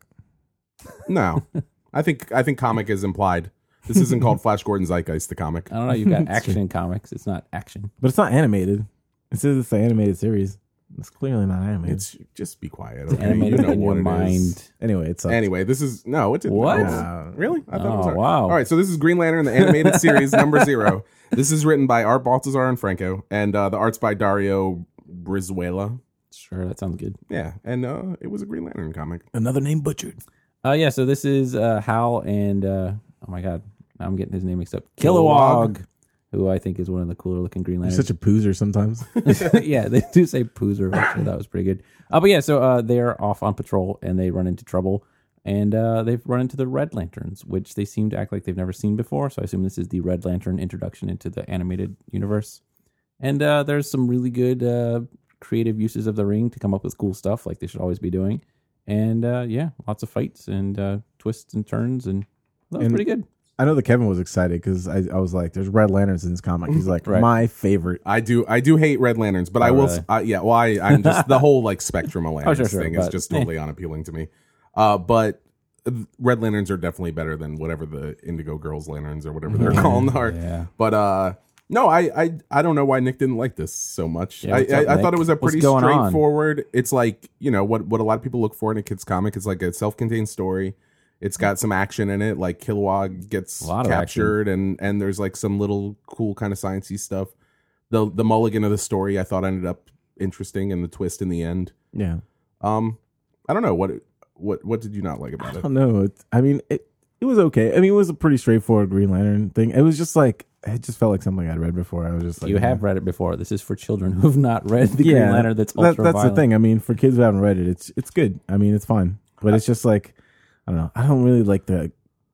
No, I think I think comic is implied. This isn't called Flash Gordon Zeitgeist, the comic. I don't know. You've got action in comics. It's not action. But it's not animated. It says it's the animated series. It's clearly not animated. It's just be quiet. It's Okay? animated you know in what your it is. mind. anyway, it's Anyway, this is no. It didn't. What? Oh, really? I thought it was Oh, art. wow. All right, so this is Green Lantern, the animated series number zero. This is written by Art Baltazar and Franco, and uh, the art's by Dario Brizuela. Sure, that sounds good. Yeah, and uh, it was a Green Lantern comic. another name butchered. Uh, yeah, so this is uh, Hal and, uh, oh my God, now I'm getting his name mixed up. Kilowog. Kilowog, who I think is one of the cooler looking Green You're Lanterns. such a poozer sometimes. Yeah, they do say Poozer. Actually, that was pretty good. Uh, but yeah, so uh, they're off on patrol and they run into trouble. And uh, they've run into the Red Lanterns, which they seem to act like they've never seen before. So I assume this is the Red Lantern introduction into the animated universe. And uh, there's some really good uh, creative uses of the ring to come up with cool stuff, like they should always be doing. And uh, yeah, lots of fights and uh, twists and turns, and that was And- pretty good. I know that Kevin was excited because I, I was like, "There's Red Lanterns in this comic." He's like, Right. "My favorite." I do I do hate Red Lanterns, but I Oh, will really? uh, yeah, well I I'm just the whole like spectrum of lanterns sure, sure, thing is but- just totally unappealing to me. Uh but uh, Red Lanterns are definitely better than whatever the Indigo Girls lanterns or whatever they're called are. Yeah. But uh no, I, I I don't know why Nick didn't like this so much. Yeah, I, what's up, I, I thought Nick? it was a What's pretty going on? straightforward. It's like, you know, what what a lot of people look for in a kid's comic. It's like a self-contained story. It's got some action in it, like Kilowog gets A lot of captured, and and there's like some little cool kind of sciencey stuff. The the mulligan of the story I thought ended up interesting, and the twist in the end. Yeah, Um, I don't know what what what did you not like I about it? don't know. It's, I mean, it it was okay. I mean, it was a pretty straightforward Green Lantern thing. It was just like it just felt like something I'd read before. I was just like, You yeah. have read it before. This is for children who have not read the yeah, Green Lantern that's that- ultra that's the violent. thing. I mean, for kids who haven't read it, it's it's good. I mean, it's fine, but it's just like I don't know. I don't really like the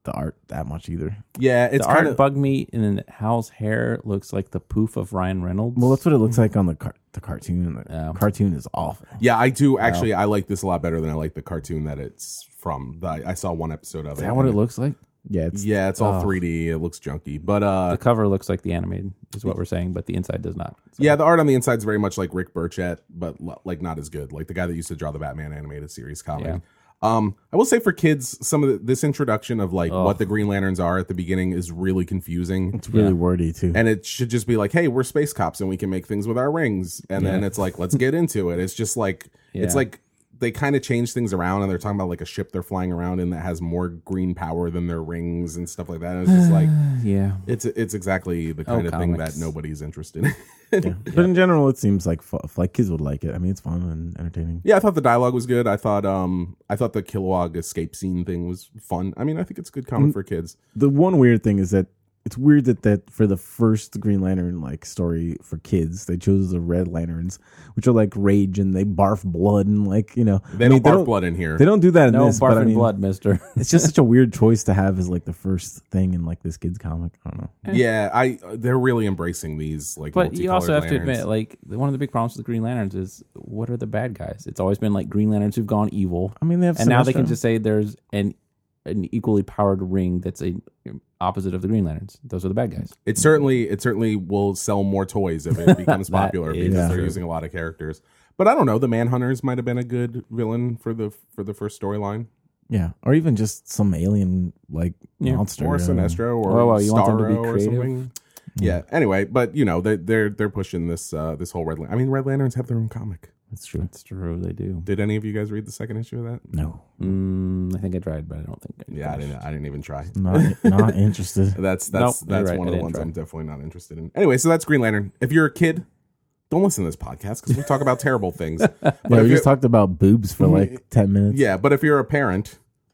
the art that much either. Yeah, it's the art kind of bugged me, and then Hal's hair looks like the poof of Ryan Reynolds. Well, that's what it looks like on the car- the cartoon. The Yeah. cartoon is awful. yeah. I do actually. I like this a lot better than I like the cartoon that it's from. The, I saw one episode of Is it. that what it looks like? Yeah, it's Yeah, it's all Oh. three D. It looks junky, but uh, The cover looks like the animated, is what we're saying, but the inside does not. So- yeah, the art on the inside is very much like Rick Burchett, but l- like not as good. Like the guy that used to draw the Batman animated series comic. Yeah. Um, I will say for kids, some of the, this introduction of like Oh. what the Green Lanterns are at the beginning is really confusing. it's really Yeah. wordy too. And it should just be like, hey, we're space cops and we can make things with our rings. And then Yeah. it's like, let's get into it. It's just like, it's Yeah. like they kind of change things around and they're talking about like a ship they're flying around in that has more green power than their rings and stuff like that. And it's just like, yeah. it's it's exactly the Oh, kind of thing comics. that nobody's interested in. Yeah. But in general, it seems like fu- like kids would like it. I mean, it's fun and entertaining. Yeah, I thought the dialogue was good. I thought um I thought the Kilowog escape scene thing was fun. I mean, I think it's a good comic Mm. for kids. The one weird thing is that it's weird that, that for the first Green Lantern like story for kids, they chose the Red Lanterns, which are like rage and they barf blood and like you know They I mean, don't barf blood in here. They don't do that in No this, barf but I and mean, blood, mister. it's just such a weird choice to have as like the first thing in like this kid's comic. I don't know. Yeah, I they're really embracing these like But you also have multicolored to lanterns. admit, like, one of the big problems with the Green Lanterns is what are the bad guys? It's always been like Green Lanterns who've gone evil. I mean, they have And now they Sinestro. can just say there's an an equally powered ring that's a opposite of the Green Lanterns. Those are the bad guys. It certainly it certainly will sell more toys if it becomes That popular is because they're true. using a lot of characters. But I don't know, the Manhunters might have been a good villain for the for the first storyline. yeah, or even just some alien like Yeah. monster Or I don't know. Sinestro or Oh, well, you want them to be Starro or creative? something. Yeah. Anyway, but you know, they they're they're pushing this uh this whole Red Lan- I mean Red Lanterns have their own comic. That's true. That's true. They do. Did any of you guys read the second issue of that? No, Mm, I think I tried, but I don't think I Yeah, I finished. didn't I didn't even try. not not interested. That's that's Nope, that's you're right, one I of the didn't ones try. I'm definitely not interested in. Anyway, so that's Green Lantern. If you're a kid, don't listen to this podcast because we talk about terrible things. But Yeah, if we you're- just talked about boobs for like ten minutes. yeah, but if you're a parent,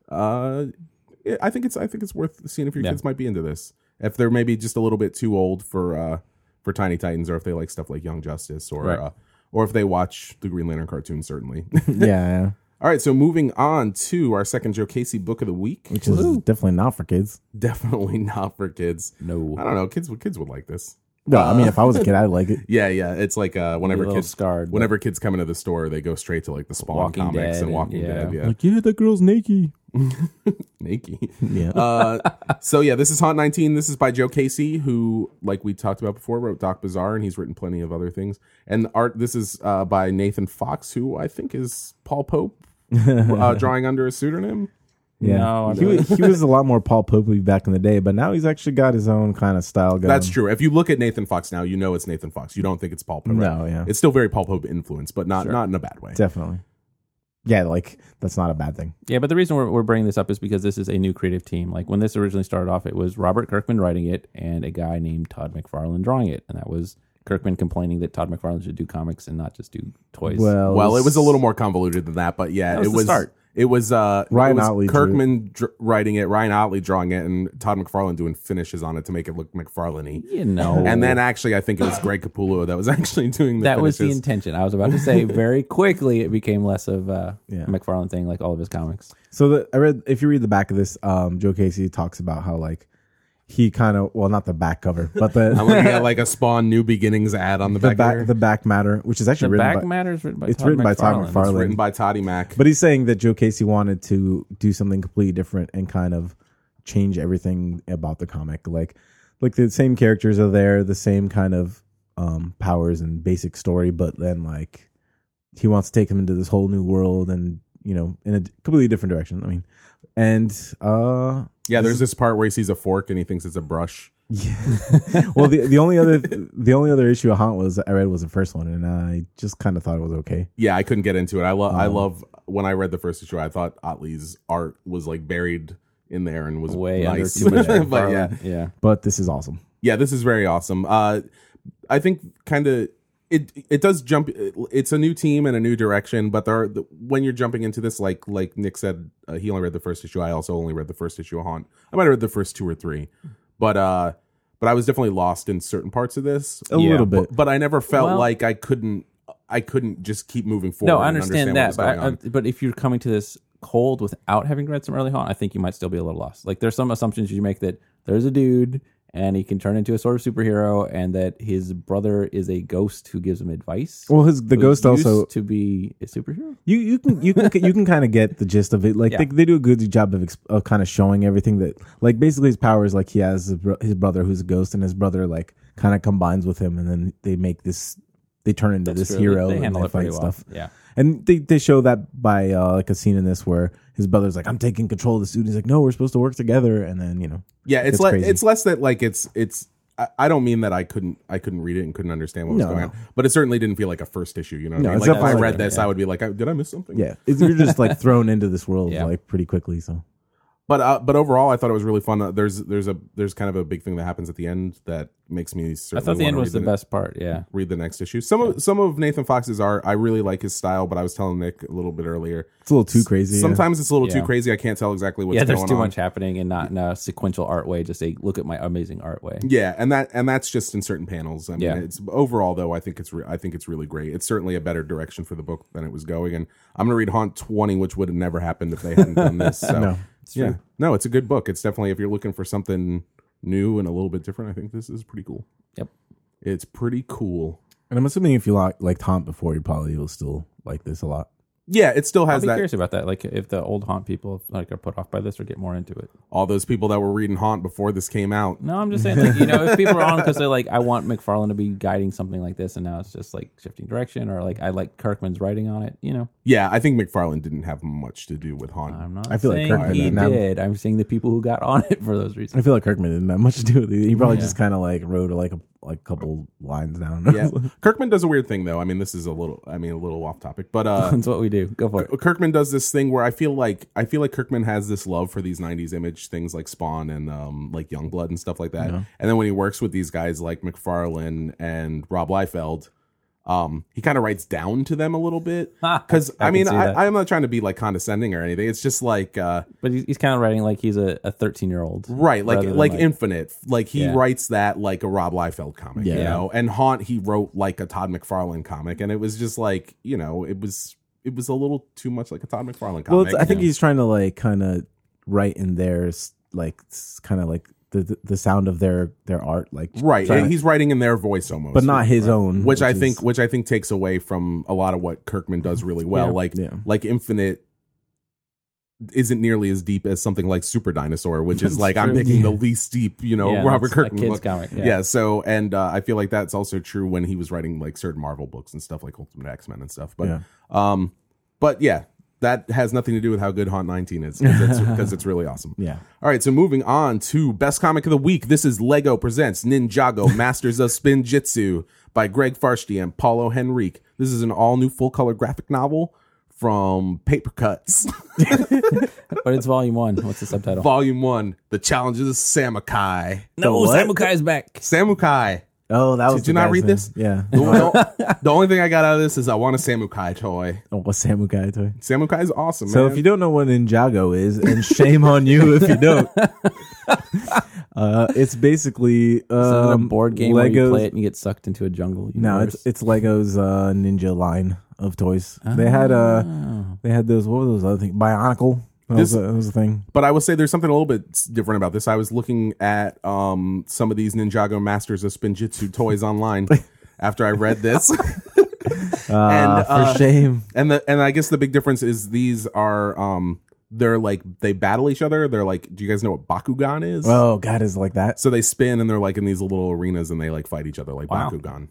uh, I think it's I think it's worth seeing if your Yeah. kids might be into this. If they're maybe just a little bit too old for uh, for Tiny Titans, or if they like stuff like Young Justice, or Right. uh, or if they watch the Green Lantern cartoon, certainly. yeah, yeah. All right, so moving on to our second Joe Casey book of the week. Which is definitely not for kids. Definitely not for kids. No. I don't know. Kids would kids would like this. No, I mean, if I was a kid, I'd like it. Yeah, yeah. It's like uh, whenever a little kids scarred, but- whenever kids come into the store, they go straight to like the Spawn Walking comics Dead and Walking and- yeah. Dead. Yeah, Like, yeah, that girl's naked. Naked. Yeah. Uh, so yeah, this is Haunt nineteen. This is by Joe Casey, who, like we talked about before, wrote Doc Bazaar, and he's written plenty of other things. And the art, this is uh, by Nathan Fox, who I think is Paul Pope, uh, drawing under a pseudonym. Yeah, No, I he, don't- was, he was a lot more Paul Popey back in the day, but now he's actually got his own kind of style going. That's true. If you look at Nathan Fox now, you know it's Nathan Fox. You don't think it's Paul Pope. No, yeah. It's still very Paul Pope influence, but not not in a bad way. Definitely. Yeah, like that's not a bad thing. Yeah, but the reason we're, we're bringing this up is because this is a new creative team. Like when this originally started off, it was Robert Kirkman writing it and a guy named Todd McFarlane drawing it. And that was Kirkman complaining that Todd McFarlane should do comics and not just do toys. Well, Well, it was a little more convoluted than that, but yeah, That was it the was. start. It was uh, Ryan it was Otley drew Kirkman dr- writing it, Ryan Otley drawing it, and Todd McFarlane doing finishes on it to make it look McFarlane-y. you know. And then actually, I think it was Greg Capullo that was actually doing the that was the finishes. intention. I was about to say very quickly it became less of a Yeah. McFarlane thing like all of his comics. So the, I read if you read the back of this, um, Joe Casey talks about how like he kind of well not the back cover, but the I'm looking at like a Spawn New Beginnings ad on the, the back. back here. the back matter, which is The actually written back by, matter is written by it's Todd written by Todd McFarlane. McFarlane. It's written by Toddy Mac. But he's saying that Joe Casey wanted to do something completely different and kind of change everything about the comic. Like, like the same characters are there, the same kind of um, powers and basic story, but then like he wants to take them into this whole new world and you know in a completely different direction. I mean, and uh, yeah, there's this part where he sees a fork and he thinks it's a brush. yeah. well, the the only other the only other issue of Haunt was I read was the first one, and I just kind of thought it was okay. Yeah, I couldn't get into it. I love. I Um, love when I read the first issue. I thought Otley's art was like buried in there and was Way nice. under too much. but yeah, McFarlane. yeah. But this is awesome. yeah, this is very awesome. Uh, I think kind of it it does jump. It's a new team and a new direction, but there are, when you're jumping into this, like like Nick said, uh, he only read the first issue. I also only read the first issue of Haunt. I might have read the first two or three, but uh, but I was definitely lost in certain parts of this. A Yeah, little bit. But, but I never felt Well- like I couldn't. I couldn't just keep moving forward. No, I and understand what that, was but going I, on. I, but if you're coming to this cold without having read some early Haunt, I think you might still be a little lost. Like there's some assumptions you make that there's a dude and he can turn into a sort of superhero, and that his brother is a ghost who gives him advice. Well, his the who's ghost used also to be a superhero. you you can you can you can kind of get the gist of it. Like Yeah. they, they do a good job of exp- of kind of showing everything that like basically his power is like he has his, bro- his brother who's a ghost, and his brother like kind of combines with him, and then they make this they turn into That's this true. hero They, they and handle they it pretty fight well. stuff. Yeah. And they, they show that by uh, like a scene in this where his brother's like, I'm taking control of the suit. He's like, no, we're supposed to work together. And then, you know, Yeah, it's It's le- crazy. it's less that like it's it's. I, I don't mean that I couldn't I couldn't read it and couldn't understand what was No. going on, but it certainly didn't feel like a first issue. You know, what No, I mean? it's Like if I definitely read like- this, yeah. I would be like, I- did I miss something? yeah, it's, you're just like thrown into this world Yeah. like pretty quickly. So But uh, but overall, I thought it was really fun. Uh, There's there's a there's kind of a big thing that happens at the end that makes me. I Certainly thought the end wanna was read the best part. Yeah. Read the next issue. Some of some of Nathan Fox's art, I really like his style, but I was telling Nick a little bit earlier. it's a little too crazy. yeah. Sometimes it's a little Yeah. too crazy. I can't tell exactly what's Yeah, there's going too on. much happening and not in a sequential art way. Just a look at my amazing art way. Yeah, and that and that's just in certain panels. I mean, Yeah. it's overall though. I think it's re- I think it's really great. It's certainly a better direction for the book than it was going. And I'm gonna read Haunt twenty, which would have never happened if they hadn't done this. So No. yeah, no, it's a good book. It's definitely if you're looking for something new and a little bit different. I think this is pretty cool. Yep. It's pretty cool. And I'm assuming if you like like Haunt before, you probably will still like this a lot. Yeah, it still I'll has be that. curious about that. Like if the old Haunt people like are put off by this or get more into it. All those people that were reading Haunt before this came out. No, I'm just saying, like, you know, if people are on because they're like, I want McFarlane to be guiding something like this, and now it's just like shifting direction, or like I like Kirkman's writing on it. You know, Yeah, I think McFarlane didn't have much to do with Haunt. I'm not I feel like saying Kirkman he didn't have- did. I'm saying the people who got on it for those I reasons. feel like Kirkman didn't have much to do with it. He probably Yeah. just kind of like wrote like a like a couple lines down. Yeah, Kirkman does a weird thing though. I mean, this is a little, I mean, a little off topic, but uh, That's what we do. Go for it. Kirkman does this thing where I feel like I feel like Kirkman has this love for these nineties image things like Spawn and um, like Youngblood and stuff like that. Yeah. And then when he works with these guys like McFarlane and Rob Liefeld, um, he kind of writes down to them a little bit because I, I can mean see I, that. I'm not trying to be like condescending or anything. It's just like uh, But he's, he's kind of writing like he's a thirteen year old, right, like rather like, than, Infinite, like he Yeah. writes that like a Rob Liefeld comic, Yeah. you know. And Haunt he wrote like a Todd McFarlane comic, and it was just like you know it was. It was a little too much like a Todd McFarlane comic. Well, it's, I think Yeah. he's trying to like kind of write in their s- like kind of like the, the the sound of their their art, like right. trying to- He's writing in their voice almost, but not his own, which, I is- think, which I think takes away from a lot of what Kirkman does really well. Yeah. Like, Yeah. like Infinite isn't nearly as deep as something like Super Dinosaur, which is That's like I'm true. picking the least deep, you know, Yeah, Robert that's a Kirkman kid's book. comic, yeah. Yeah. So, and uh, I feel like that's also true when he was writing like certain Marvel books and stuff like Ultimate X-Men and stuff. But, Yeah. um, but yeah, that has nothing to do with how good Haunt nineteen is because it's, 'cause it's really awesome. Yeah. All right, so moving on to best comic of the week. This is Lego presents Ninjago Masters of Spin Jitsu by Greg Farshti and Paulo Henrique. This is an all new full color graphic novel from Paper Cuts, But it's volume one. What's the subtitle? Volume One: The Challenges of Samukai. no, what? Samukai's back. Samukai. Oh, that was. Did you the not guy's read name. this? Yeah. The, the only thing I got out of this is I want a Samukai toy. Oh, what's Samukai toy? Samukai is awesome. So man. if you don't know what Ninjago is, and shame on you if you don't, uh, it's basically Is it a um, board game where you Legos- play it and you get sucked into a jungle? No, universe? it's it's Lego's uh, Ninja line of toys. They had uh Oh. they had those what were those other things? Bionicle. That was, This- a, that was a thing. But I will say there's something a little bit different about this. I was looking at um, some of these Ninjago Masters of Spinjitzu toys online after I read this. Uh, And, uh, for shame. And the and I guess the big difference is these are um they're like they battle each other. They're like, do you guys know what Bakugan is? Oh God, is it like that? So they spin and they're like in these little arenas and they like fight each other like Wow. Bakugan.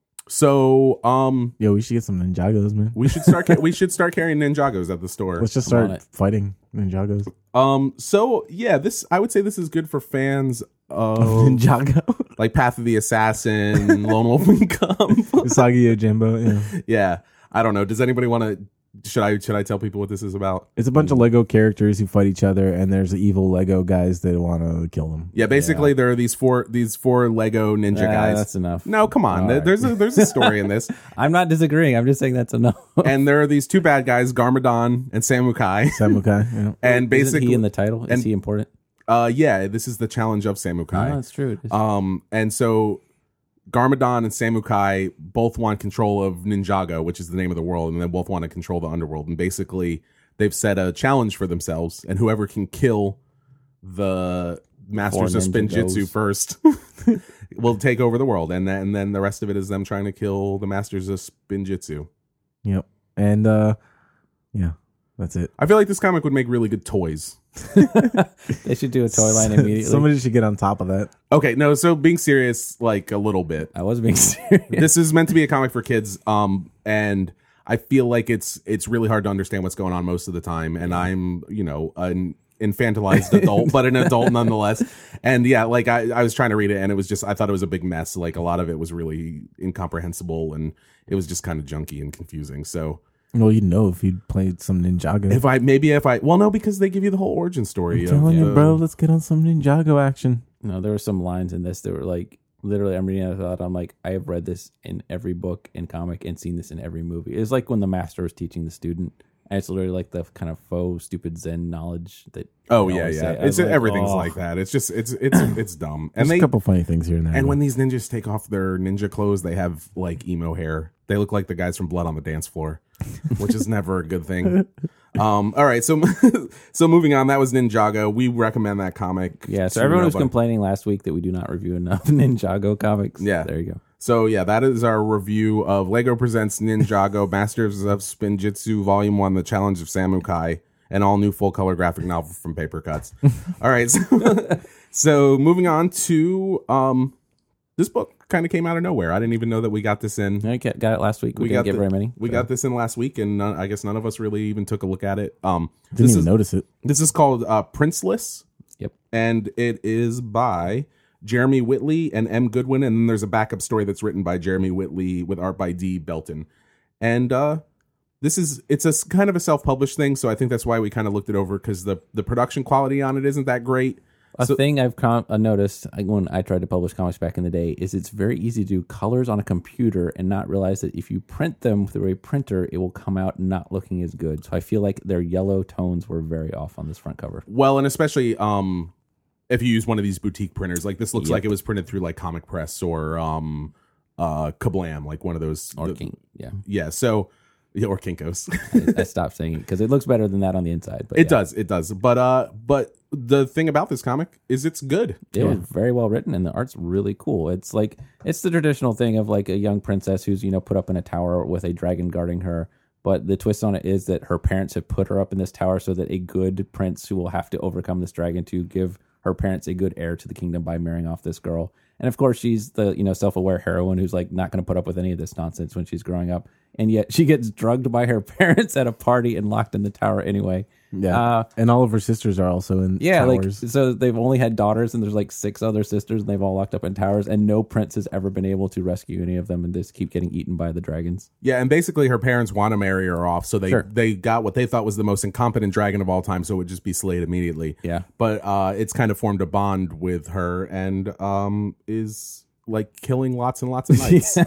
So um Yo, we should get some Ninjagos, man. we should start ca- we should start carrying Ninjagos at the store. Let's just I'm on start it. fighting Ninjagos. Um so yeah, this I would say this is good for fans of Ninjago, like Path of the Assassin, Lone Wolf and Cub. Usagi Yojimbo. Yeah, Yeah. I don't know. Does anybody want to should I should I tell people what this is about? it's a bunch of Lego characters who fight each other, and there's evil Lego guys that want to kill them. Yeah, basically there are these four these four Lego ninja Ah, guys. That's enough. No, come on. All There- right. There's a there's a story in this. I'm not disagreeing. I'm just saying that's enough. And there are these two bad guys, Garmadon and Samukai. Samukai. Yeah. And Isn't basically he in the title? Is and- he important? uh yeah, this is the challenge of Oh, Samukai. that's true. It is. Um and so Garmadon and Samukai both want control of Ninjago, which is the name of the world, and they both want to control the underworld. And basically they've set a challenge for themselves, and whoever can kill the masters Four of ninja Spinjitzu goes. first will take over the world, and then, and then the rest of it is them trying to kill the masters of Spinjitzu. Yep. And uh, yeah, that's it. I feel like this comic would make really good toys. They should do a toy line immediately. Somebody should get on top of that. Okay, no, so being serious, like a little bit. I was being serious. This is meant to be a comic for kids, um, and I feel like it's it's really hard to understand what's going on most of the time, and I'm, you know, an infantilized adult, but an adult nonetheless. And yeah, like I, I was trying to read it, and it was just, I thought it was a big mess. Like a lot of it was really incomprehensible, and it was just kind of junky and confusing. So Well, you'd know if you'd played some Ninjago. if I, maybe if I, well, no, because they give you the whole origin story. I'm telling of, you, uh, bro, let's get on some Ninjago action. No, there were some lines in this that were like, literally, I'm reading it, I thought, I'm like, I have read this in every book and comic and seen this in every movie. It's like when the master was teaching the student. And it's literally like the kind of faux, stupid Zen knowledge that. Oh they yeah, always yeah. say. I It's was like, everything's oh. like that. It's just, it's, it's, it's dumb. And There's they, a couple funny things here and there. and when these ninjas take off their ninja clothes, they have like emo hair. They look like the guys from Blood on the Dance Floor, which is never a good thing. Um, all right, so so moving on, that was Ninjago. We recommend that comic. Yeah, so to everyone was nobody. complaining last week that we do not review enough Ninjago comics. Yeah. There you go. So yeah, that is our review of Lego Presents Ninjago Masters of Spinjitzu Volume One: The Challenge of Samukai, an all new full color graphic novel from Paper Cuts. All right, so, so moving on to um, this book kind of came out of nowhere. I didn't even know that we got this in. I got it last week. We, We didn't got get the- very many. We so. got this in last week, and none, I guess none of us really even took a look at it. Um, Didn't this even is notice it. this is called uh, Princeless. Yep. And it is by Jeremy Whitley and M. Goodwin, and then there's a backup story that's written by Jeremy Whitley with art by D. Belton. And uh, this is it's a s- kind of a self-published thing, so I think that's why we kind of looked it over, because the the production quality on it isn't that great. A So- thing I've com- uh, noticed uh, when I tried to publish comics back in the day is it's very easy to do colors on a computer and not realize that if you print them through a printer, it will come out not looking as good. So I feel like their yellow tones were very off on this front cover. Well, and especially um, if you use one of these boutique printers, like this looks Yep. like it was printed through like Comic Press or um, uh, Kablam, like one of those. Or the- King, yeah. Yeah, so yeah, or Kinko's. I, I stopped saying it because it looks better than that on the inside. But It yeah. does, it does. But uh, but the thing about this comic is it's good. It was very well written, and the art's really cool. It's like it's the traditional thing of like a young princess who's you know put up in a tower with a dragon guarding her. But the twist on it is that her parents have put her up in this tower so that a good prince who will have to overcome this dragon to give her parents a good heir to the kingdom by marrying off this girl. And of course, she's the you know self-aware heroine who's like not going to put up with any of this nonsense when she's growing up. And yet she gets drugged by her parents at a party and locked in the tower anyway. Yeah. Uh, and all of her sisters are also in Yeah, towers. like so they've only had daughters, and there's like six other sisters, and they've all locked up in towers, and no prince has ever been able to rescue any of them, and just keep getting eaten by the dragons. Yeah, and basically her parents want to marry her off, so they Sure. they got what they thought was the most incompetent dragon of all time, so it would just be slayed immediately. Yeah. But uh, it's kind of formed a bond with her, and um, is like killing lots and lots of knights.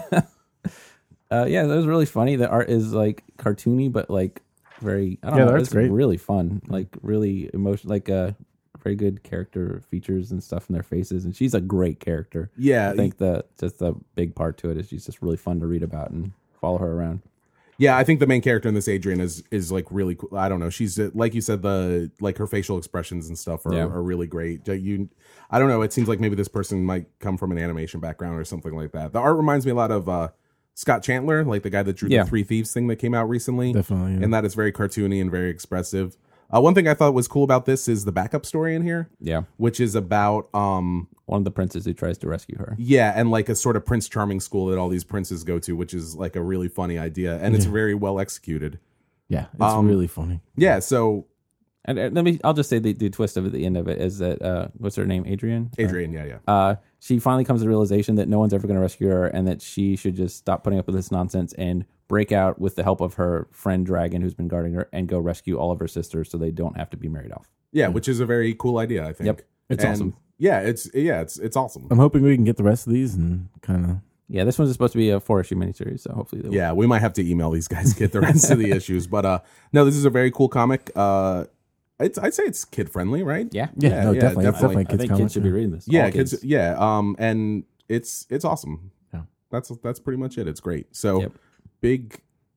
Uh, yeah, that was really funny. The art is like cartoony, but like very. I don't Yeah, know. the art's It's great. really fun. Like really emotion. Like uh, very good character features and stuff in their faces, and she's a great character. Yeah, I think the just the big part to it is she's just really fun to read about and follow her around. Yeah, I think the main character in this, Adrian, is is like really cool. I don't know. She's uh, like you said, the like her facial expressions and stuff are, Yeah. are really great. Uh, You, I don't know. It seems like maybe this person might come from an animation background or something like that. The art reminds me a lot of uh, Scott Chandler, like the guy that drew Yeah. the Three Thieves thing that came out recently. Definitely, yeah. And that is very cartoony and very expressive. Uh, one thing I thought was cool about this is the backup story in here, Yeah, which is about um, one of the princes who tries to rescue her. yeah, and like a sort of Prince Charming school that all these princes go to, which is like a really funny idea, and it's very well executed. yeah, it's um, really funny. Yeah, so And uh, let me. I'll just say the, the twist of it, the end of it is that uh, what's her name, Adrian? Adrian, yeah, yeah. uh, she finally comes to the realization that no one's ever going to rescue her, and that she should just stop putting up with this nonsense and break out with the help of her friend Dragon, who's been guarding her, and go rescue all of her sisters so they don't have to be married off. Yeah, which is a very cool idea, I think. Yep. It's And, awesome. Yeah, it's yeah, it's it's awesome. I'm hoping we can get the rest of these and kind of. Yeah, this one's supposed to be a four issue miniseries, so hopefully they will. Yeah, we might have to email these guys to get the rest of the issues, but uh, no, this is a very cool comic. Uh, it's I'd say it's kid friendly, right? Yeah, Yeah, no, definitely. It's definitely I kids think comic, kids should be yeah. reading this. Yeah, All kids. Yeah, um, and it's it's awesome. Yeah. That's that's pretty much it. It's great. So Yep. big.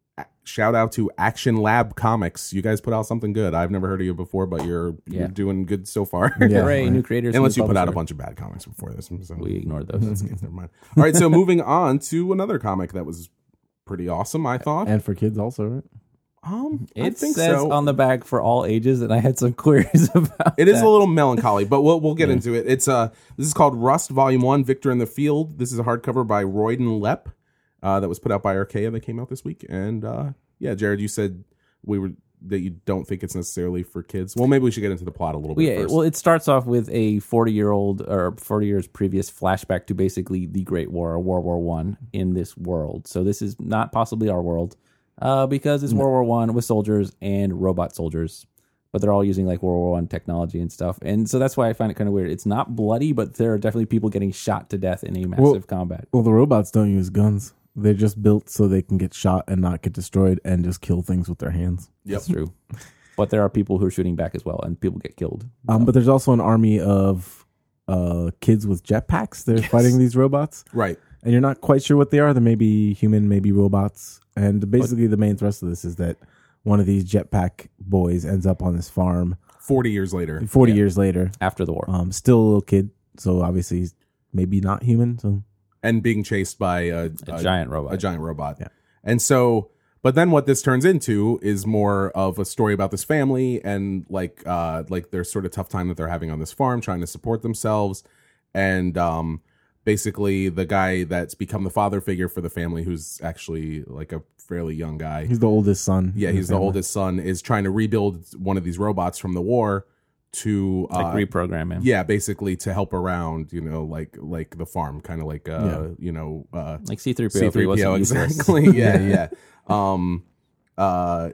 shout out to Action Lab Comics. You guys put out something good. I've never heard of you before, but you're Yeah. you're doing good so far. Yeah. Hooray, new creators. Unless new you put out a publisher. bunch of bad comics before this. So We ignored those. that's never mind. All right, so moving on to another comic that was pretty awesome, I thought. And for kids also, right? Um, I It think says so. on the back for all ages, and I had some queries about It is that. a little melancholy, but we'll we'll get into it. It's uh this is called Rust Volume One: Victor in the Field. This is a hardcover by Royden Lepp, uh, that was put out by Archaea. That came out this week, and uh, yeah, Jared, you said we were that you don't think it's necessarily for kids. Well, maybe we should get into the plot a little bit Yeah, first. well, it starts off with a forty-year-old or forty years previous flashback to basically the Great War or World War One in this world. So this is not possibly our world uh, because it's World War One with soldiers and robot soldiers, but they're all using like World War One technology and stuff. And so that's why I find it kind of weird. It's not bloody, but there are definitely people getting shot to death in a massive Well- combat. Well, the robots don't use guns. They're just built so they can get shot and not get destroyed and just kill things with their hands. Yep. That's true. But there are people who are shooting back as well, and people get killed. Um, but there's also an army of uh, kids with jetpacks. They're Yes. fighting these robots, Right. and you're not quite sure what they are. They may be human, maybe robots. And basically, the main thrust of this is that one of these jetpack boys ends up on this farm Forty years later. forty Yeah. years later. After the war. Um, still a little kid, so obviously he's maybe not human. So And being chased by a, a giant robot. a giant robot. Yeah. And so, but then what this turns into is more of a story about this family and like, uh, like their sort of tough time that they're having on this farm, trying to support themselves. And, um, basically the guy that's become the father figure for the family, who's actually like a fairly young guy. he's the oldest son. Yeah. in He's the family. oldest son, is trying to rebuild one of these robots from the war to, uh, like reprogram him. yeah, basically to help around, you know, like, like the farm, kind of like, uh, Yeah. you know, uh, Like C three P O. C if he three P O, wasn't useless. exactly. yeah, yeah. Um, uh,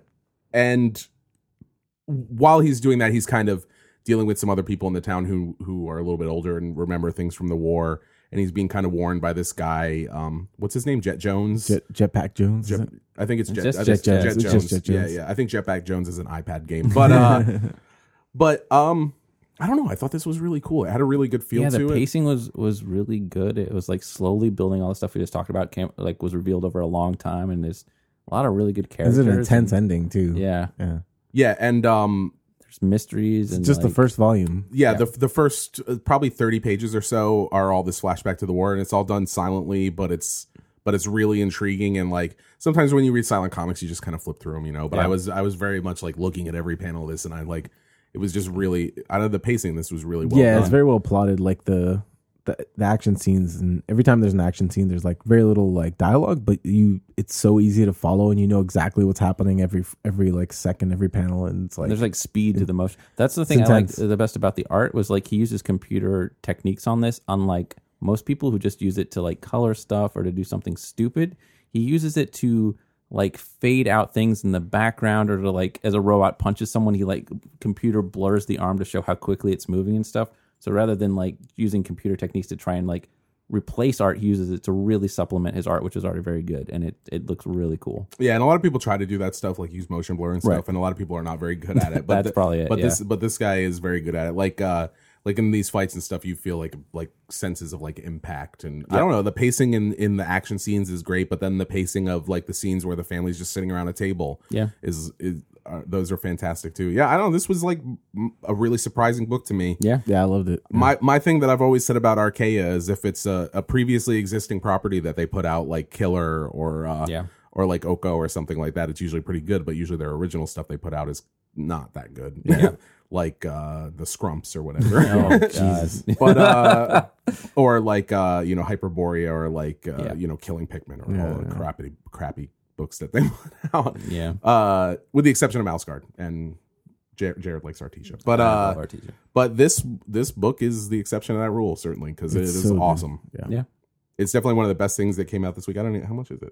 and while he's doing that, he's kind of dealing with some other people in the town who who are a little bit older and remember things from the war. And he's being kind of warned by this guy. Um, what's his name? Jet Jones. Jet, Jetpack Jones. Jet- is it? I think it's Jet, just I Jet think Jones. Jet It's Jones. just Jet Yeah, Jones. yeah. I think Jetpack Jones is an iPad game, but uh, but um, I don't know. I thought this was really cool. It had a really good feel Yeah, to the it. pacing was was really good. It was like slowly building all the stuff we just talked about. Came like was revealed over a long time, and there's a lot of really good It's characters. an intense and- ending too. Yeah, yeah. Yeah, and um, there's mysteries It's and just the like- first volume. Yeah, Yeah. the the first uh, probably thirty pages or so are all this flashback to the war, and it's all done silently, but it's but it's really intriguing. And like sometimes when you read silent comics, you just kind of flip through them, you know. But Yeah. I was I was very much like looking at every panel of this, and I like it was just really out of the pacing. This was really well yeah, done. it's very well plotted. Like the, the the action scenes, and every time there's an action scene, there's like very little like dialogue, but you it's so easy to follow, and you know exactly what's happening every every like second, every panel, and it's like there's like speed to the motion. That's the thing I intense. liked the best about the art was like he uses computer techniques on this, unlike most people who just use it to like color stuff or to do something stupid. He uses it to like fade out things in the background, or to like as a robot punches someone, he like computer blurs the arm to show how quickly it's moving and stuff. So rather than like using computer techniques to try and like replace art, he uses it to really supplement his art, which is already very good, and it it looks really cool. Yeah, and a lot of people try to do that stuff, like use motion blur and stuff, Right. and a lot of people are not very good at it. But That's the- probably it, But yeah. this, but this guy is very good at it. Like, uh, like in these fights and stuff, you feel like like senses of like impact, and I don't know. The pacing in in the action scenes is great, but then the pacing of like the scenes where the family's just sitting around a table, Yeah. is is uh, those are fantastic too. Yeah, I don't know. This was like m- a really surprising book to me. Yeah. yeah, I loved it. My my thing that I've always said about Archaea is if it's a, a previously existing property that they put out, like Killer or uh, Yeah. or like Oko or something like that, it's usually pretty good. But usually their original stuff they put out is not that good. Yeah. like uh, the Scrumps or whatever. Oh god. but uh, or like uh, you know Hyperborea or like uh, Yeah. you know Killing Pikmin or Yeah, all the yeah. crappy crappy books that they put out. Yeah. Uh, with the exception of Mouse Guard and Jar- Jared likes Artesia, but I uh, love our teacher. but this this book is the exception to that rule, certainly, because it It's is so good. awesome. Yeah. Yeah. It's definitely one of the best things that came out this week. I don't know how much is it.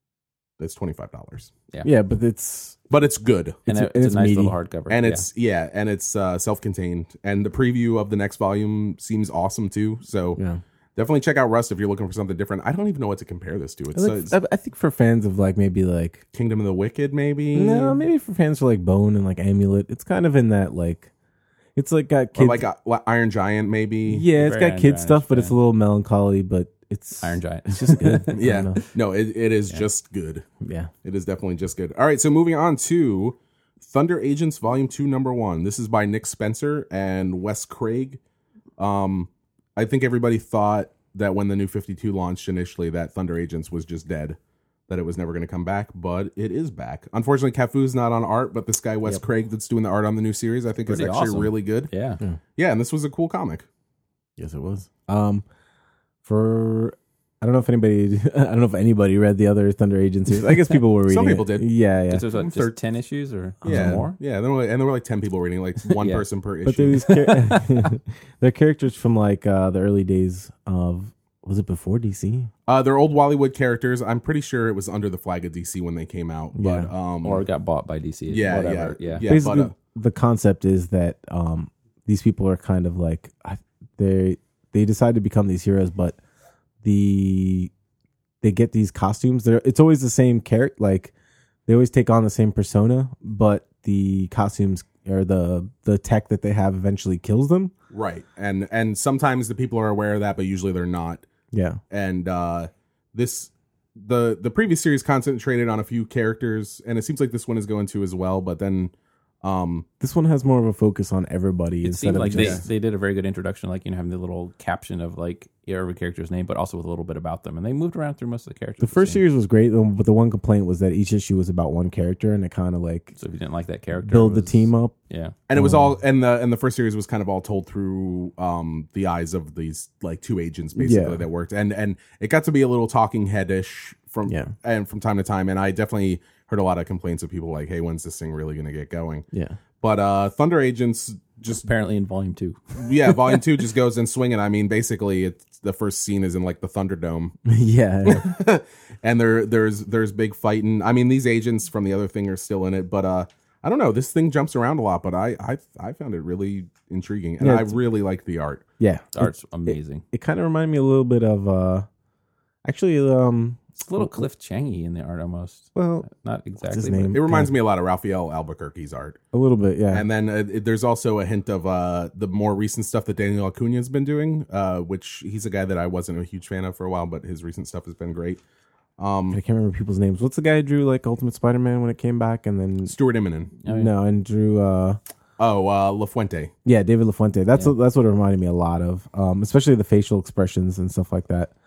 It's twenty five dollars, Yeah, but it's but it's good, And It's- it- it's, it's a nice meaty. little hardcover. and Yeah. it's yeah, and it's uh, self contained. And the preview of the next volume seems awesome too. So yeah. definitely check out Rust if you're looking for something different. I don't even know what to compare this to. It's, I, uh, like- it's I- I think for fans of like maybe like Kingdom of the Wicked, maybe. no, maybe for fans for like Bone and like Amulet, it's kind of in that like it's like got or kids. like uh, Iron Giant, maybe. yeah, it's Very got kid Andronic, stuff, but it's yeah. a little melancholy. But it's Iron Giant. It's just good. I don't Yeah, know. no, it, it is just good. yeah. It is definitely just good. All right, so moving on to Thunder Agents Volume Two, Number One. This is by Nick Spencer and Wes Craig. Um, I think everybody thought that when the New fifty-two launched initially, that Thunder Agents was just dead, that it was never going to come back, but it is back. Unfortunately, Cafu's not on art, but this guy Wes Yep. Craig that's doing the art on the new series, I think, Pretty is actually awesome. really good. Yeah. Yeah, and this was a cool comic. Yes, it was. Um, for I don't know if anybody, I don't know if anybody read the other Thunder Agent series. I guess people were reading. Some people it. did. Yeah, yeah. This was what, just Third- ten issues or Yeah, more? yeah, there were, and there were like ten people reading, like one Yeah. person per But issue. these char- they're characters from like uh, the early days of was it before D C? Uh, they're old Wally characters. I'm pretty sure it was under the flag of D C when they came out. But Yeah. um, Or got bought by D C. yeah, Whatever. yeah, Yeah. yeah. Basically, but, uh, the concept is that um, these people are kind of like I- they they decide to become these heroes, but the they get these costumes. They're it's always the same character. Like they always take on the same persona, but the costumes or the the tech that they have eventually kills them. right, and and sometimes the people are aware of that, but usually they're not. Yeah, And uh, this the the previous series concentrated on a few characters, and it seems like this one is going to as well. But then, um, this one has more of a focus on everybody It instead seemed of like just they, they did a very good introduction, like, you know, having the little caption of like every character's name, but also with a little bit about them. And they moved around through most of the characters. the it first seemed. series was great, but the one complaint was that each issue was about one character, and it kind of like So if you didn't like that character, build it the was- team up. Yeah. and it was Um, all and the and the first series was kind of all told through um the eyes of these like two agents basically Yeah. that worked, and and it got to be a little talking headish from Yeah. and from time to time, and I definitely heard a lot of complaints of people like, hey, when's this thing really going to get going? Yeah, But uh Thunder Agents just Apparently in volume two. yeah, volume two just goes in swinging. I mean, basically, it's the first scene is in like the Thunderdome, yeah. and there there's there's big fighting. I mean, these agents from the other thing are still in it, but uh, I don't know. This thing jumps around a lot, but I I I found it really intriguing, and Yeah, I it's- really like the art. yeah. The art's amazing. It kind of reminded me a little bit of uh actually um It's a little Cliff Changy in the art almost. well Not exactly. his but- name? It reminds me a lot of Raphael Albuquerque's art, a little bit, yeah. and then uh, it, there's also a hint of uh the more recent stuff that Daniel Acuna's been doing, uh, which he's a guy that I wasn't a huge fan of for a while, but his recent stuff has been great. Um, I can't remember people's names. What's the guy who drew like Ultimate Spider-Man when it came back, and then Stuart Immonen. Oh, yeah. no, and drew uh Oh, uh, La Fuente. yeah, David LaFuente. That's Yeah. what, that's what it reminded me a lot of, um, especially the facial expressions and stuff like that.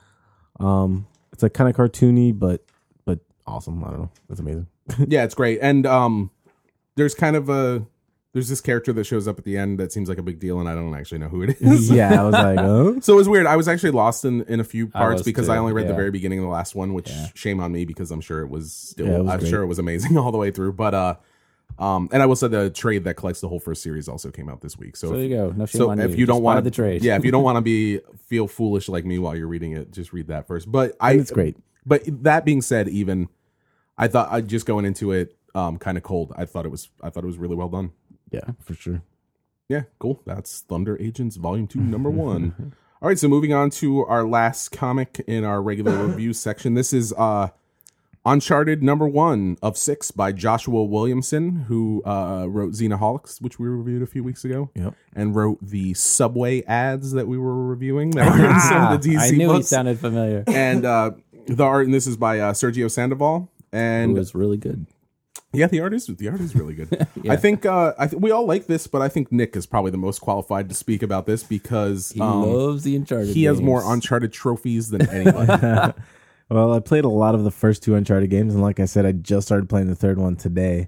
Um, it's like kind of cartoony, but but awesome. I don't know. That's amazing. Yeah, it's great. And um, there's kind of a there's this character that shows up at the end that seems like a big deal, and I don't actually know who it is. yeah, I was like, oh, So it was weird. I was actually lost in, in a few I parts was because too, I only read the yeah. very beginning of the last one, which Yeah. shame on me because I'm sure it was still Yeah, it was I'm great. sure it was amazing all the way through. But uh, um, and I will say the trade that collects the whole first series also came out this week. So, So there if, you go. No shame so on if you. you don't Just want buy the trade. yeah, if you don't want to be feel foolish like me while you're reading it, just read that first. But I, and it's great. But that being said, even I thought I just going into it um, kind of cold. I thought it was I thought it was really well done. Yeah, for sure. Yeah, cool. That's Thunder Agents Volume Two, Number One. All right, so moving on to our last comic in our regular review section. This is uh, Uncharted Number One of Six by Joshua Williamson, who uh, wrote Xenoholics, which we reviewed a few weeks ago, Yep. and wrote the Subway ads that we were reviewing that were in some of the D C I knew he books. sounded familiar. And uh, the art in this is by uh, Sergio Sandoval, It and was really good. yeah, the art is the art is really good. Yeah. I think uh, I th- we all like this, but I think Nick is probably the most qualified to speak about this because He um, loves the Uncharted. he has games. more Uncharted trophies than anybody. Well, I played a lot of the first two Uncharted games, and like I said, I just started playing the third one today.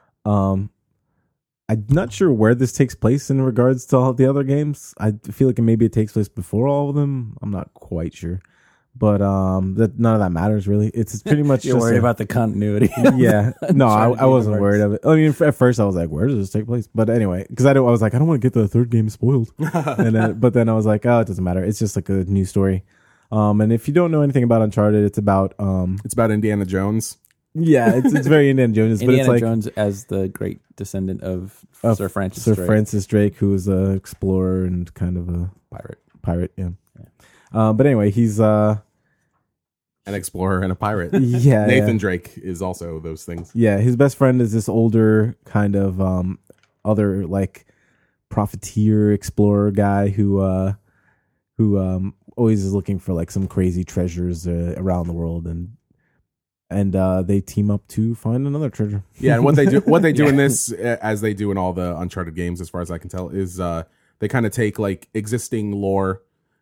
Um, I'm not sure where this takes place in regards to all the other games. I feel like maybe it takes place before all of them. I'm not quite sure, but um, that none of that matters really. It's pretty much You're just worried a- about the continuity. yeah. No, I, Uncharted I wasn't universe. worried of it. I mean, at first I was like, "Where does this take place?" But anyway, because I don't, I was like, I don't want to get the third game spoiled. and then, but then I was like, oh, it doesn't matter. It's just like a new story. Um, and if you don't know anything about Uncharted, it's about um, It's about Indiana Jones. yeah, it's it's very Indiana Jones, but Indiana it's like Jones as the great descendant of Of Sir Francis Sir Drake, Francis Drake, who is a explorer and kind of a pirate. pirate. Yeah. Uh, but anyway, he's uh, An explorer and a pirate. yeah, Nathan yeah. Drake is also those things. Yeah, his best friend is this older kind of um other like profiteer explorer guy who uh who um always is looking for like some crazy treasures uh, around the world, and and uh, they team up to find another treasure. Yeah, and what they do, what they do in this, uh, as they do in all the Uncharted games, as far as I can tell, is uh, they kind of take like existing lore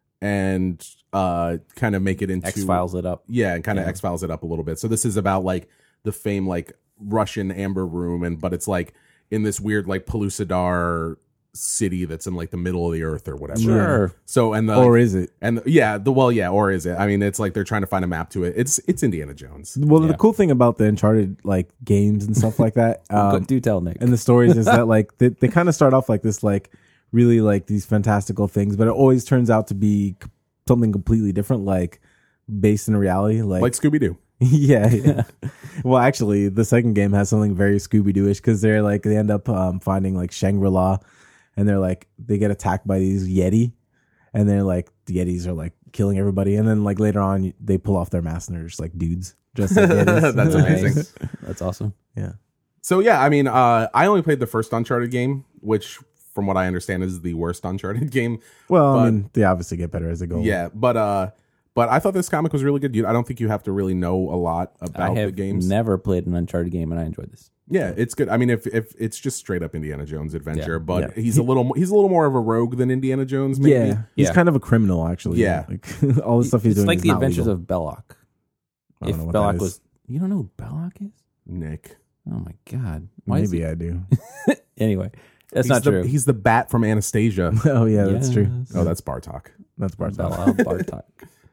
and uh, kind of make it into X-Files it up. Yeah, and kind of Yeah. X-Files it up a little bit. So this is about like the famed like Russian amber room, and but it's like in this weird like Pellucidar city that's in like the middle of the earth or whatever. Sure. So and the Or is it? and the, yeah, the well, yeah, or is it? I mean, it's like they're trying to find a map to it. It's it's Indiana Jones. Well, Yeah. the cool thing about the Uncharted like games and stuff like that, um, Do tell, Nick. and the stories is that like they, they kind of start off like this, like really like these fantastical things, but it always turns out to be c- something completely different, like based in reality. Like, Like Scooby Doo. yeah, yeah. Well, actually, the second game has something very Scooby Doo-ish because they're like they end up um, finding like Shangri-La, and they're like they get attacked by these Yeti, and they're like the Yetis are like killing everybody, and then like later on they pull off their masks and they're just like dudes dressed like Yetis. That's amazing. Nice. That's awesome. Yeah. So yeah, I mean, uh, I only played the first Uncharted game, which, from what I understand, is the worst Uncharted game. Well, But- I mean, they obviously get better as they go. Yeah, but uh, but I thought this comic was really good. You, I don't think you have to really know a lot about I the have games. never played an Uncharted game, and I enjoyed this. Yeah, it's good. I mean, if if it's just straight up Indiana Jones adventure, Yeah. but Yeah. he's a little mo- he's a little more of a rogue than Indiana Jones. Maybe. Yeah, he's Yeah. kind of a criminal, actually. Yeah. like all the stuff he's It's doing. like is the not Adventures legal. of Belloc. I don't If know what Belloc that is. was, you don't know who Belloc is? Nick. Oh my god! Why is Maybe he- I do. Anyway, that's he's not the, true. He's the bat from Anastasia. Oh yeah, that's true. Yes. Oh, that's Bartok. That's Bartok. Bella Bartok.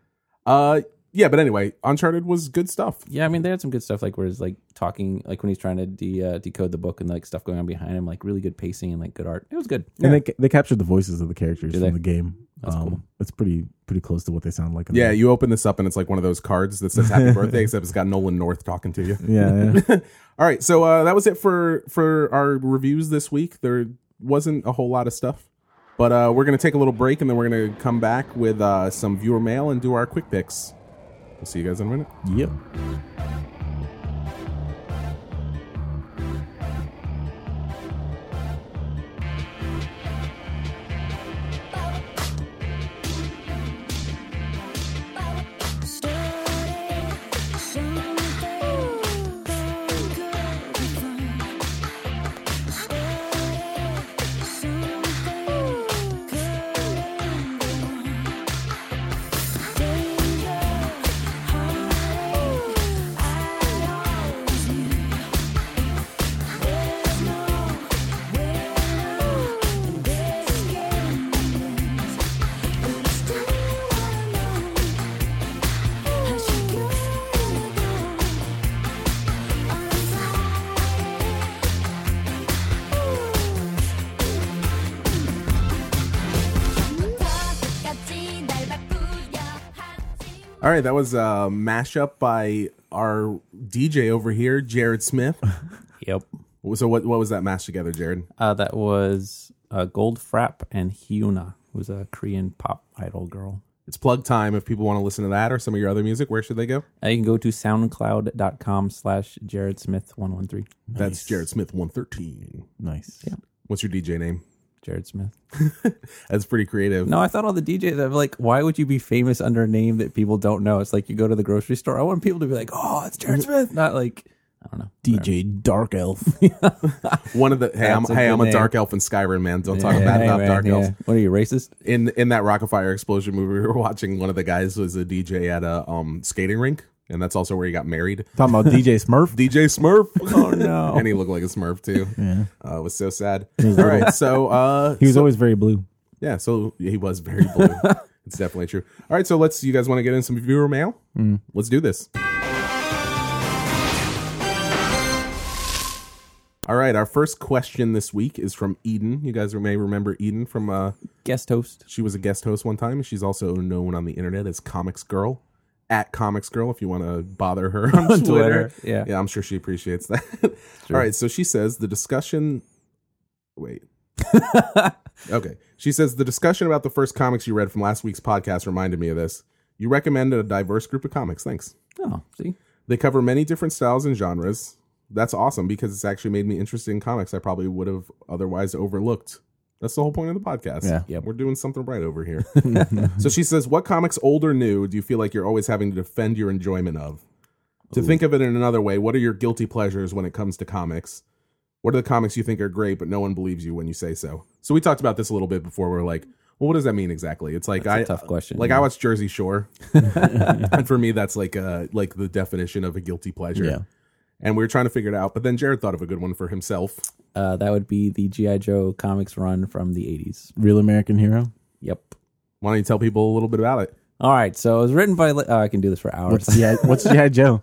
Uh, yeah, but anyway, Uncharted was good stuff. Yeah, I mean, they had some good stuff, like where he's like talking, like when he's trying to de- uh, decode the book and like stuff going on behind him, like really good pacing and like good art. It was good. And they they captured the voices of the characters Do from they? the game. That's um, cool. It's pretty pretty close to what they sound like. In Yeah, the, you open this up and it's like one of those cards that says "Happy Birthday," except it's got Nolan North talking to you. yeah, yeah. All right, so uh, that was it for for our reviews this week. There wasn't a whole lot of stuff, but uh, we're gonna take a little break and then we're gonna come back with uh, some viewer mail and do our quick picks. We'll see you guys in a minute. Yep. All right, that was a mashup by our D J over here, Jared Smith. Yep. So what what was that mash together, Jared? Uh, that was uh, Goldfrapp and Hyuna, who's a Korean pop idol girl. It's plug time. If people want to listen to that or some of your other music, where should they go? Uh, you can go to soundcloud.com slash Jared Smith one one three. That's Jared Smith one thirteen. Nice. Yeah. What's your D J name? Jared Smith. That's pretty creative. No, I thought all the D Js, I'm like, why would you be famous under a name that people don't know? It's like you go to the grocery store. I want people to be like, oh, it's Jared Smith. Not like, I don't know. D J Dark Elf. One of the hey, I'm That's a hey, good I'm a name. dark elf in Skyrim, man. Don't talk Yeah, bad hey, about man, dark yeah. elves. What are you, racist? In in that Rockafire Explosion movie we were watching, one of the guys was a D J at a um skating rink, and that's also where he got married. Talking about D J Smurf. D J Smurf. Oh, no. And he looked like a Smurf too. Yeah. Uh, it was so sad. was All little. right, so uh, He was so- always very blue. yeah, so he was very blue. It's definitely true. All right, so let's. You guys want to get in some viewer mail? Mm. Let's do this. All right, our first question this week is from Eden. You guys may remember Eden from. Uh, Guest host. she was a guest host one time. She's also known on the internet as Comics Girl, at Comics Girl. If you want to bother her on, On Twitter. Twitter, yeah. yeah, I'm sure she appreciates that. All right, so she says the discussion. Wait. Okay. She says the discussion about the first comics you read from last week's podcast reminded me of this. You recommended a diverse group of comics. Thanks. Oh, see? They cover many different styles and genres. That's awesome because it's actually made me interested in comics I probably would have otherwise overlooked. That's the whole point of the podcast. Yeah. Yep. We're doing something right over here. So she says, what comics, old or new, do you feel like you're always having to defend your enjoyment of? To think of it in another way, what are your guilty pleasures when it comes to comics? What are the comics you think are great, but no one believes you when you say so? So we talked about this a little bit before. We're like, well, what does that mean exactly? It's like, That's a I tough question, Like yeah. I watch Jersey Shore. And for me, that's like uh like the definition of a guilty pleasure. Yeah. And we were trying to figure it out, but then Jared thought of a good one for himself. Uh, that would be the G I. Joe comics run from the eighties. Real American Hero. Yep. Why don't you tell people a little bit about it? All right. So it was written by. Uh, I can do this for hours. What's G I What's G I Joe?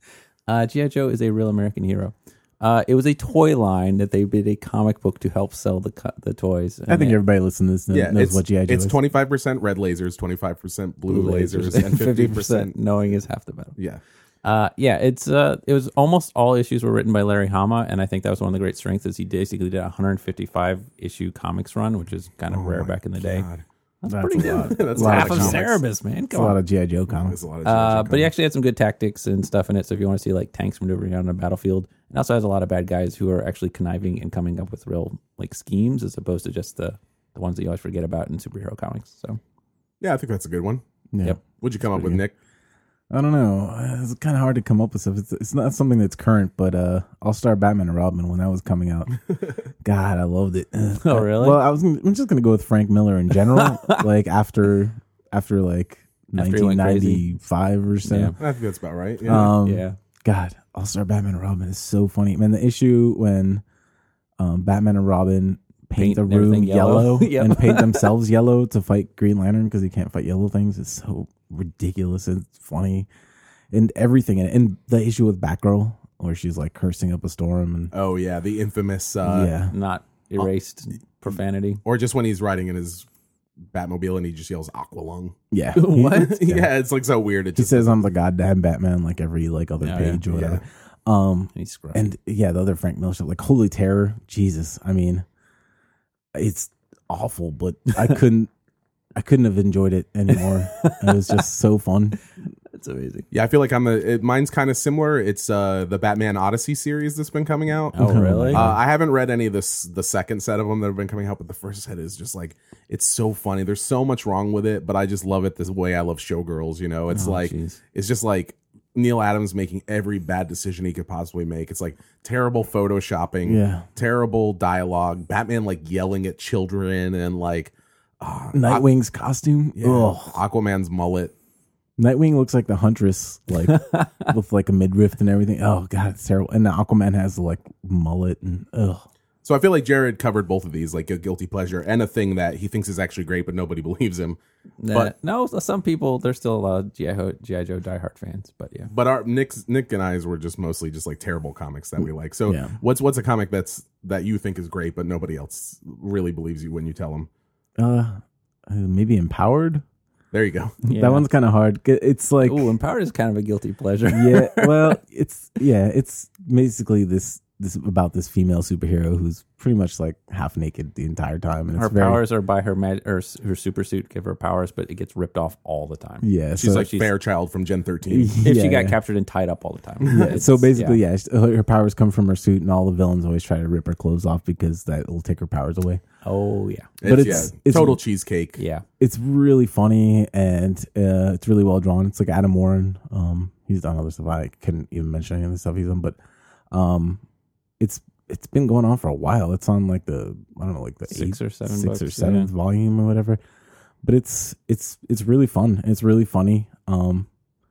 Uh, G I. Joe is a real American hero. Uh, it was a toy line that they did a comic book to help sell the co- the toys. I think it, everybody listening to this knows, Yeah, knows it's, what G I Joe it's is. twenty-five percent red lasers, twenty-five percent blue, lasers, and fifty percent. knowing is half the battle. Yeah. Uh, yeah, it's uh, it was almost all issues were written by Larry Hama, and I think that was one of the great strengths is he basically did a one hundred fifty-five issue comics run, which is kind of Oh rare my back in the day. God. That's, That's pretty a lot. good. That's a lot half of of comics. Cerebus, man. It's a Come lot on. of G I Joe There's comics. a lot of Uh, G I Joe but he comics. actually had some good tactics and stuff in it. So if you want to see like tanks maneuvering on a battlefield, it also has a lot of bad guys who are actually conniving and coming up with real like schemes as opposed to just the the ones that you always forget about in superhero comics. So Yeah, I think that's a good one. Yeah. Yep. What'd you come up with, pretty Nick? I don't know. It's kind of hard to come up with stuff. It's, it's not something that's current, but uh, I'll start Batman and Robin when that was coming out. God, I loved it. Oh, really? Well, I was. Gonna, I'm just gonna go with Frank Miller in general. like after, after like After he went nineteen ninety-five or so. Yeah. I think that's about right. Yeah. Um, yeah, God, All Star Batman and Robin is so funny. Man, the issue when um, Batman and Robin paint, Paint the room everything yellow. yellow, Yep. and paint themselves yellow to fight Green Lantern because he can't fight yellow things is so ridiculous and funny. And everything. And, and the issue with Batgirl where she's like cursing up a storm and oh, yeah. The infamous. Uh, yeah. not erased profanity. Or just when he's riding in his Batmobile and he just yells Aqualung. Yeah. What? Yeah. Yeah, it's like so weird. It He just says I'm the goddamn Batman like every like other Oh, page yeah. or whatever. Um He's scruffy. and yeah, the other Frank Miller stuff, like Holy Terror, Jesus. I mean, it's awful, but I couldn't I couldn't have enjoyed it anymore. It was just so fun. That's amazing. Yeah, I feel like I'm a. It, mine's kind of similar. It's uh, the Batman Odyssey series that's been coming out. Oh, really? Uh, I haven't read any of this, the second set of them that have been coming out, but the first set is just like, it's so funny. There's so much wrong with it, but I just love it this way I love Showgirls, you know? It's Oh, like, geez. it's just like Neil Adams making every bad decision he could possibly make. It's like terrible photoshopping, Yeah. terrible dialogue, Batman like yelling at children and like, uh, Nightwing's costume. yeah, Ugh. Aquaman's mullet. Nightwing looks like the Huntress, like with like a midriff and everything. Oh god, it's terrible. And the Aquaman has the like mullet and ugh. So I feel like Jared covered both of these, like a guilty pleasure and a thing that he thinks is actually great, but nobody believes him. Nah, But- no, some people there's still a lot of G I. Ho- G I. Joe diehard fans, but yeah. But our Nick's, Nick and I's were just mostly just like terrible comics that we like. So Yeah. what's what's a comic that's that you think is great, but nobody else really believes you when you tell them? Uh, uh, maybe Empowered. There you go. Yeah. That one's kind of hard. It's like Ooh, Empowered is kind of a guilty pleasure. yeah, well, it's yeah, it's basically this this about this female superhero who's pretty much like half naked the entire time, and Her it's very, powers are by her mag- or s- her super suit give her powers, but it gets ripped off all the time. Yeah, She's so, like she's- Fairchild from Gen thirteen. If yeah, she got yeah. captured and tied up all the time. Yeah, It's- so basically, yeah, she- her her powers come from her suit, and all the villains always try to rip her clothes off because that will take her powers away. Oh yeah, But It's, it's- yeah, it's- total cheesecake. yeah. It's really funny and uh, it's really well drawn. It's like Adam Warren. Um, he's done other stuff. I couldn't even mention any of the stuff he's done, but um, it's it's been going on for a while. It's on like the I don't know, like the Six eighth, or seven six or books, seventh volume or whatever. But it's it's it's really fun. It's really funny. Um,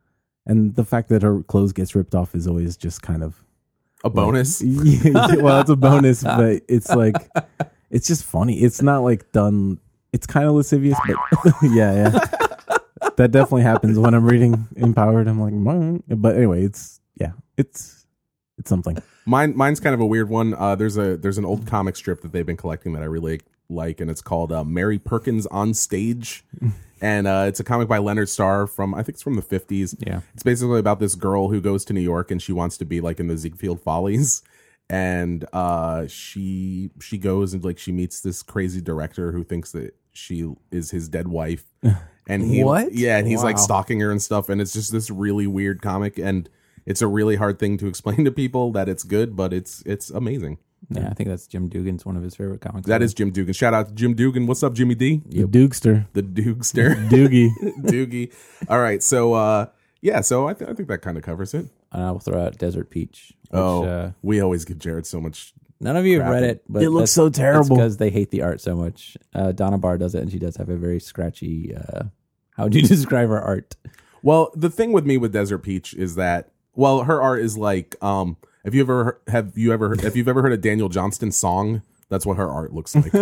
and the fact that her clothes gets ripped off is always just kind of A bonus. yeah, well, it's a bonus, but it's like it's just funny. It's not like done. It's kind of lascivious, but yeah, yeah. That definitely happens when I'm reading Empowered. I'm like, "Mm." But anyway, it's yeah, it's it's something. Mine, mine's kind of a weird one. Uh, there's a there's an old comic strip that they've been collecting that I really like, and it's called uh, Mary Perkins on Stage, and uh, it's a comic by Leonard Starr from I think it's from the fifties. Yeah. It's basically about this girl who goes to New York and she wants to be like in the Ziegfeld Follies, and uh, she she goes and like she meets this crazy director who thinks that she is his dead wife, and he What? yeah, and he's like Wow. stalking her and stuff, and it's just this really weird comic and. It's a really hard thing to explain to people that it's good, but it's it's amazing. Yeah, I think that's Jim Dugan's one of his favorite comics. That is Jim Dugan. Shout out to Jim Dugan. What's up, Jimmy D? The Dugster. The Dugster. Doogie. Doogie. All right. So, uh, yeah, so I, th- I think that kind of covers it. And I will throw out Desert Peach. Which, Oh, uh, we always give Jared so much. none of you have Crap. read it, but It looks that's- so terrible. because they hate the art so much. Uh, Donna Barr does it, and she does have a very scratchy. Uh, how would you describe her art? Well, the thing with me with Desert Peach is that, well, her art is like, um, have you ever have you ever if you've ever heard a Daniel Johnston song? That's what her art looks like.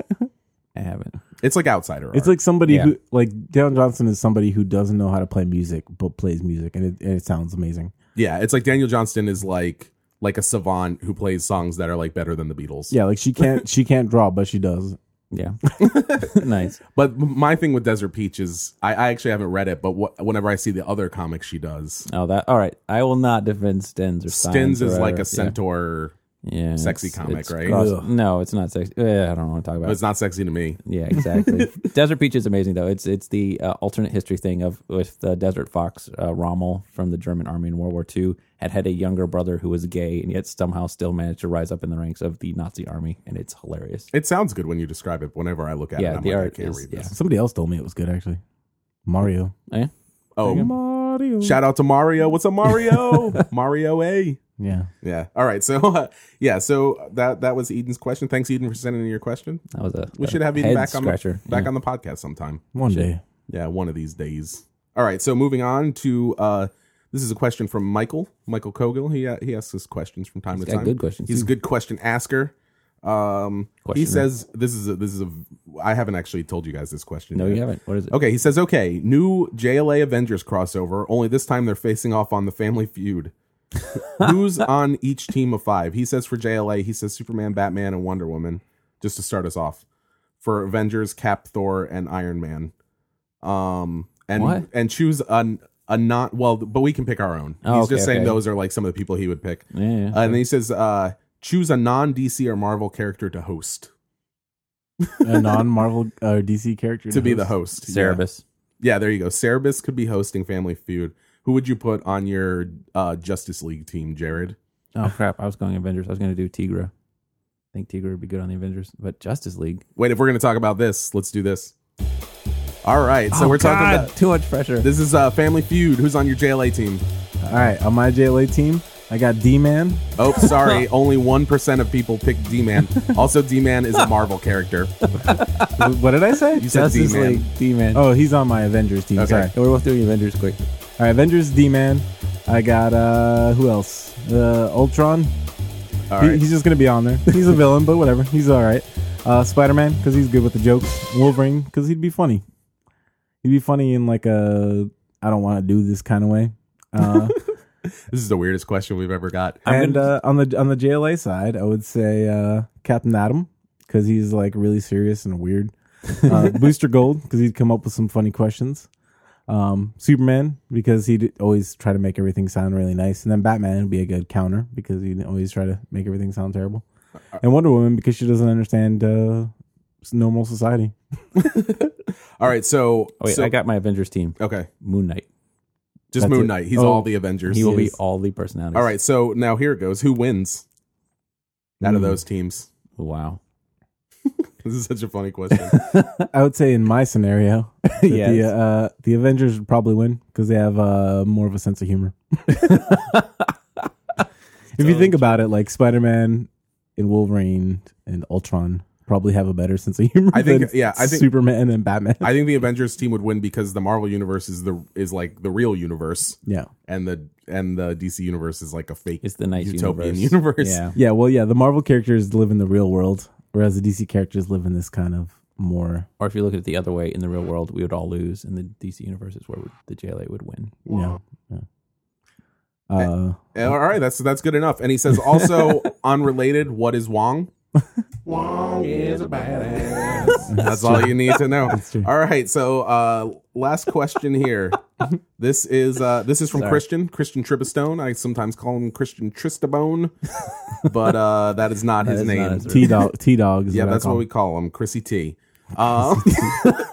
I haven't. It's like outsider art. It's like somebody Yeah. who, like, Dale Johnson is somebody who doesn't know how to play music, but plays music, and it, and it sounds amazing. yeah, it's like Daniel Johnston is like like a savant who plays songs that are like better than the Beatles. Yeah, like she can't she can't draw, but she does. Yeah, nice. But my thing with Desert Peach is I, I actually haven't read it, but what, whenever I see the other comics she does, Oh, that all right. I will not defend Stens or Steins Stins is or like a whatever. centaur. yeah, sexy it's- comic, it's right? cross- Ugh. no, it's not sexy. Eh, I don't want to talk about But it. it's not sexy to me. Yeah, exactly. Desert Peach is amazing though. It's it's the uh, alternate history thing of with the Desert Fox. Uh, Rommel from the German army in World War Two had had a younger brother who was gay, and yet somehow still managed to rise up in the ranks of the Nazi army, and it's hilarious. It sounds good when you describe it. Whenever I look at Yeah, it, I'm the like, art I can't is- read yeah. this. Somebody else told me it was good, actually. Mario. Eh? Oh, Mario. shout out to Mario. What's up, Mario? Mario A. Yeah. Yeah. All right. So, uh, yeah. So that that was Eden's question. Thanks, Eden, for sending in your question. That was a We a should have Eden head back on the, scratcher. back Yeah. on the podcast sometime. One Shit. day. Yeah, one of these days. All right. So moving on to uh, this is a question from Michael. Michael Kogel. He uh, he asks us questions from time He's to got time. good questions, He's a too. good question asker. Um, he Questioner. says this is a, this is a. I haven't actually told you guys this question. No, yet. you haven't. What is it? Okay, he says, okay, new J L A Avengers crossover, only this time they're facing off on the Family Feud. Who's on each team of five? He says for J L A, he says Superman, Batman, and Wonder Woman, just to start us off. For Avengers, Cap, Thor, and Iron Man. Um, and What? and choose a, a not, well, but we can pick our own. Oh, He's okay, just saying okay. those are like some of the people he would pick. Yeah, yeah. Uh, and then he says, uh, choose a non-D C or Marvel character to host. A non-Marvel or D C character. To be the host. Yeah. Cerebus. Yeah, there you go. Cerebus could be hosting Family Feud. Who would you put on your uh, Justice League team, Jared? Oh crap! I was going Avengers. I was going to do Tigra. I think Tigra would be good on the Avengers, but Justice League. Wait, if we're going to talk about this, let's do this. All right, so Oh, we're talking God, about too much pressure. this is uh, Family Feud. Who's on your J L A team? All right, on my J L A team, I got D-Man. Oh, sorry, only one percent of people picked D-Man. Also, D-Man is a Marvel character. What did I say? You said Justice D-Man. League, D-Man. Oh, he's on my Avengers team. Okay. Sorry. And we're both doing Avengers quick. All right, Avengers, D-Man. I got, uh, who else? Uh, Ultron. All He- right. he's just going to be on there. He's a villain, but whatever. He's all right. Uh, Spider-Man, because he's good with the jokes. Wolverine, because he'd be funny. He'd be funny in like a, I don't want to do this kind of way. Uh, This is the weirdest question we've ever got. and uh, on the on the J L A side, I would say uh, Captain Atom, because he's like really serious and weird. Uh, Booster Gold, because he'd come up with some funny questions. Um, Superman, because he'd always try to make everything sound really nice. And then Batman would be a good counter, because he'd always try to make everything sound terrible. And Wonder Woman, because she doesn't understand uh, normal society. All right, so, Oh, wait, so I got my Avengers team. okay, Moon Knight. just That's Moon it. Knight. He's Oh. all the Avengers. He will be Yes. all the personalities. All right, so now here it goes. Who wins out of Hmm. those teams? Wow. This is such a funny question. I would say in my scenario, that the, Yes. uh, the Avengers would probably win, because they have uh, more of a sense of humor. If you think about it, like Spider-Man and Wolverine and Ultron probably have a better sense of humor. I think- than yeah, I think- Superman and Batman. I think the Avengers team would win because the Marvel universe is the is like the real universe, yeah, and the and the D C universe is like a fake It's the nice utopian universe. universe. Yeah. yeah. Well, yeah, the Marvel characters live in the real world, whereas the D C characters live in this kind of more. Or if you look at it the other way, in the real world, we would all lose, and the D C universe is where would- the J L A would win. Yeah. yeah. Uh, Uh, All right, that's that's good enough. And he says also unrelated. What is Wong? Wong is a badass. That's all you need to know. true. All right, so uh, last question here. This is uh, this is from Sorry. Christian Christian Tribistone. I sometimes call him Christian Tristabone, but uh, that is not That his is not name. his T dog. T dog. Yeah, that's what we call him, Chrissy T. Um,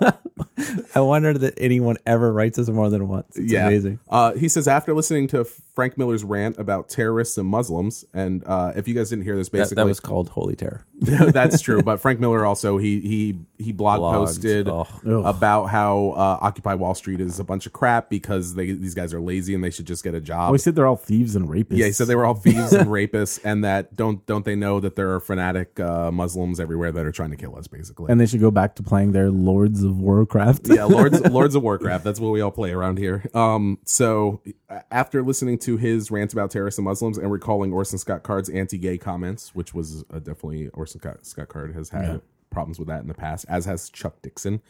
I wonder that anyone ever writes us more than once. It's yeah. amazing. Uh, he says after listening to Frank Miller's rant about terrorists and Muslims. And uh, if you guys didn't hear this, That, basically that was called Holy Terror. that's true. But Frank Miller also he he he blog Blogged. posted Oh. about how uh, Occupy Wall Street is a bunch of crap because they these guys are lazy and they should just get a job. Oh, he said they're all thieves and rapists. Yeah, he said they were all thieves and rapists, and that don't don't they know that there are fanatic uh, Muslims everywhere that are trying to kill us, basically. and they should go back to playing their Lords of Warcraft. yeah, Lords Lords of Warcraft. That's what we all play around here. Um, so uh, after listening to his rant about terrorists and Muslims and recalling Orson Scott Card's anti-gay comments, which was uh, definitely Orson Scott, Scott Card has had Yeah. problems with that in the past, as has Chuck Dixon.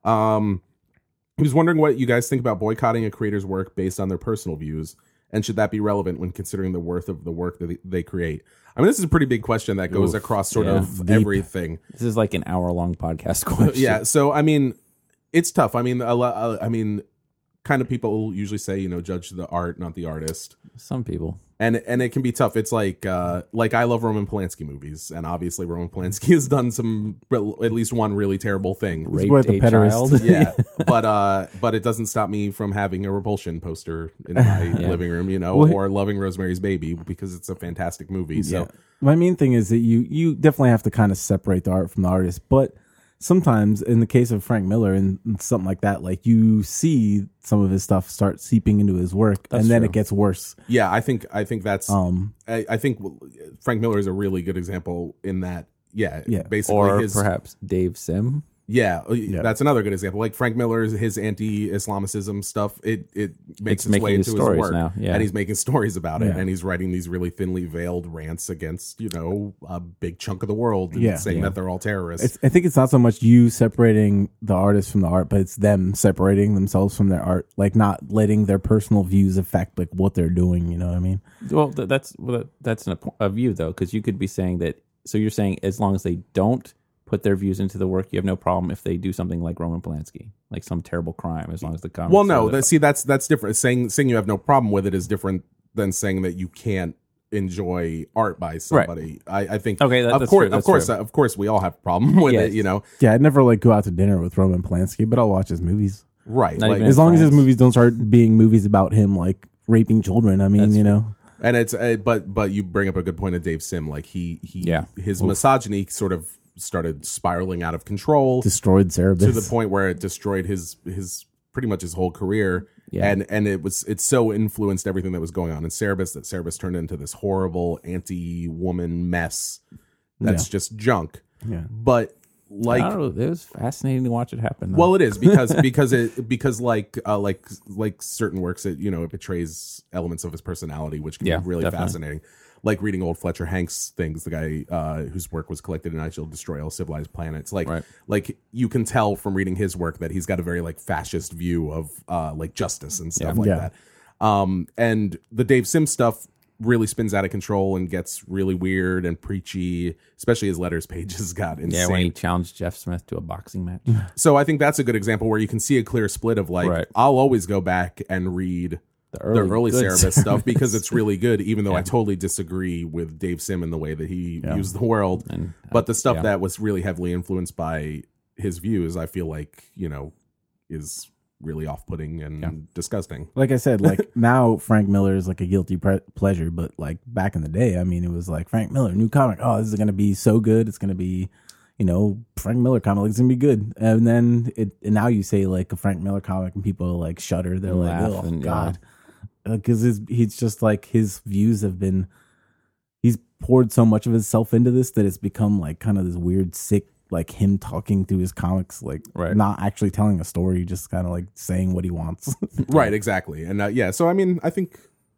Um, he was wondering what you guys think about boycotting a creator's work based on their personal views, and should that be relevant when considering the worth of the work that they, they create? I mean, this is a pretty big question that goes Oof, across sort yeah. of Deep. everything. This is like an hour long podcast question. Yeah, so I mean, it's tough. I mean, a lo- I mean, kind of people usually say, you know, judge the art, not the artist, Some people. and and it can be tough. It's like uh, like I love Roman Polanski movies, and obviously Roman Polanski has done some at least one really terrible thing. This is Raped what the a pederast- child. Yeah, but uh, but it doesn't stop me from having a Repulsion poster in my Yeah. living room, you know, Well, or loving Rosemary's Baby because it's a fantastic movie. So Yeah. My main thing is that you you definitely have to kind of separate the art from the artist, but sometimes in the case of Frank Miller and something like that, like you see some of his stuff start seeping into his work, That's and then true. it gets worse. yeah, I think I think that's Um, I, I think Frank Miller is a really good example in that. Yeah, Yeah. basically Or his perhaps Dave Sim. yeah, that's another good example. Like Frank Miller's his anti-Islamicism stuff, it it makes It's its making way his into his stories work, now, yeah. and he's making stories about it, Yeah. and he's writing these really thinly veiled rants against you know a big chunk of the world, and Yeah. saying Yeah. that they're all terrorists. it's, I think it's not so much you separating the artist from the art, but it's them separating themselves from their art, like not letting their personal views affect like what they're doing. You know what I mean? Well, th- that's well, that- that's an, a view though, because you could be saying that. So you're saying as long as they don't put their views into the work, you have no problem if they do something like Roman Polanski, like some terrible crime, as long as the comics. well, no, are that, see that's that's different. Saying saying you have no problem with it is different than saying that you can't enjoy art by somebody. I, I think Okay, that- of that's course, true, of that's course, true. of course, we all have a problem with Yes. it. You know, Yeah, I'd never like go out to dinner with Roman Polanski, but I'll watch his movies right? Not Like, even as long as his France. movies don't start being movies about him like raping children. I mean, That's you know. And it's uh, but but you bring up a good point of Dave Sim. Like he he Yeah. his misogyny sort of started spiraling out of control Destroyed Cerebus. to the point where it destroyed his his pretty much his whole career. Yeah. And and it was it so influenced everything that was going on in Cerebus that Cerebus turned into this horrible anti-woman mess that's just junk. Yeah. But like I don't know. It was fascinating to watch it happen. Though. well, it is because because it because like uh, like like certain works, it you know it betrays elements of his personality, which can Yeah, be really definitely. fascinating. Like reading old Fletcher Hanks things, the guy uh, whose work was collected in I Shall Destroy All Civilized Planets. Like Right. like you can tell from reading his work that he's got a very like fascist view of uh, like justice and stuff Yeah. like Yeah. that. Um, and the Dave Sim stuff really spins out of control and gets really weird and preachy, especially his letters pages got insane. yeah, when he challenged Jeff Smith to a boxing match. So I think that's a good example where you can see a clear split of like, Right. I'll always go back and read The the early, early good Cerebus stuff because it's really good, even though I Yeah. totally disagree with Dave Sim in the way that he Yeah. views the world. And, uh, But the stuff yeah. that was really heavily influenced by his views, I feel like, you know, is really off-putting and Yeah. disgusting. Like I said, like now Frank Miller is like a guilty pre- pleasure, but like back in the day, I mean, it was like Frank Miller, new comic. Oh, this is going to be so good. It's going to be, you know, Frank Miller comic. It's going to be good. And then it, and now you say like a Frank Miller comic and people like shudder. They're like, Laugh oh, and, God. Because uh, he's just like, his views have been, he's poured so much of himself into this that it's become like kind of this weird, sick, like him talking through his comics, like Right. not actually telling a story, just kind of like saying what he wants. Right, exactly. And uh, yeah, so I mean, I think,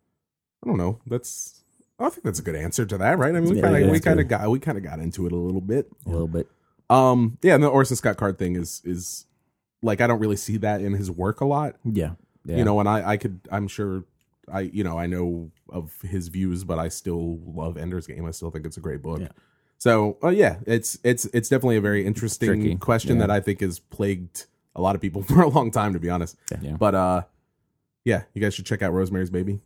I don't know, that's, I think that's a good answer to that, right? I mean, we Yeah, kind of yeah, we it's kind of good. got we kind of got into it a little bit. a little bit. Um, yeah, and the Orson Scott Card thing is is like I don't really see that in his work a lot, yeah. Yeah. you know. And I I could I'm sure I you know I know of his views, but I still love Ender's Game. I still think it's a great book. Yeah. So uh, yeah, it's it's it's definitely a very interesting tricky. question Yeah. that I think has plagued a lot of people for a long time, to be honest. Yeah. But uh, yeah, you guys should check out Rosemary's Baby.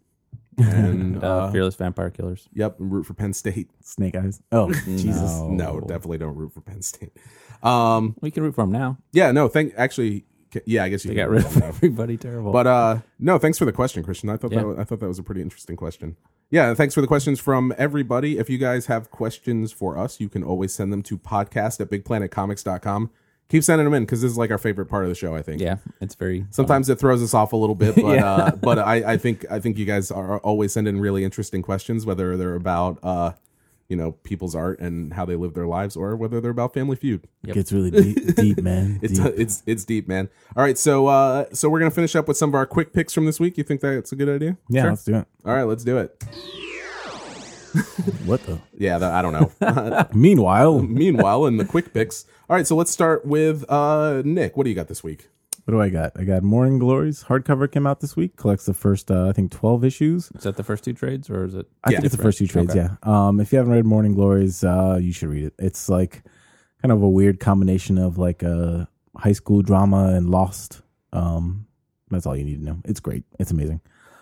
And Uh, uh, Fearless Vampire Killers. yep, and root for Penn State. Snake Eyes. Oh, Jesus. No. No, definitely don't root for Penn State. Um, We can root for him now. yeah, no, thank actually Yeah, I guess you They can got rid get of everybody terrible. But uh, no, thanks for the question, Christian. I thought Yeah. that was, I thought that was a pretty interesting question. Yeah, and thanks for the questions from everybody. If you guys have questions for us, you can always send them to podcast at big planet comics dot com. Keep sending them in because this is like our favorite part of the show, I think. yeah, it's very Sometimes it throws us off a little bit, but Yeah. uh, but I, I think I think you guys are always sending really interesting questions, whether they're about uh, you know, people's art and how they live their lives, or whether they're about Family Feud. It gets really deep, deep man. It's Deep. it's it's deep, man. All right, so uh, so we're gonna finish up with some of our quick picks from this week. You think that's a good idea? yeah, Sure. let's do it. All right, let's do it. What the? Yeah, that, I don't know. Meanwhile, Meanwhile, in the quick picks. All right, so let's start with uh, Nick. What do you got this week? what do I got? I got Morning Glories hardcover came out this week. Collects the first, uh, I think, twelve issues. Is that the first two trades, or is it? I Yeah. think it's the first two trades. Okay. Yeah. Um, if you haven't read Morning Glories, uh, you should read it. It's like kind of a weird combination of like a high school drama and Lost. Um, that's all you need to know. It's great. It's amazing.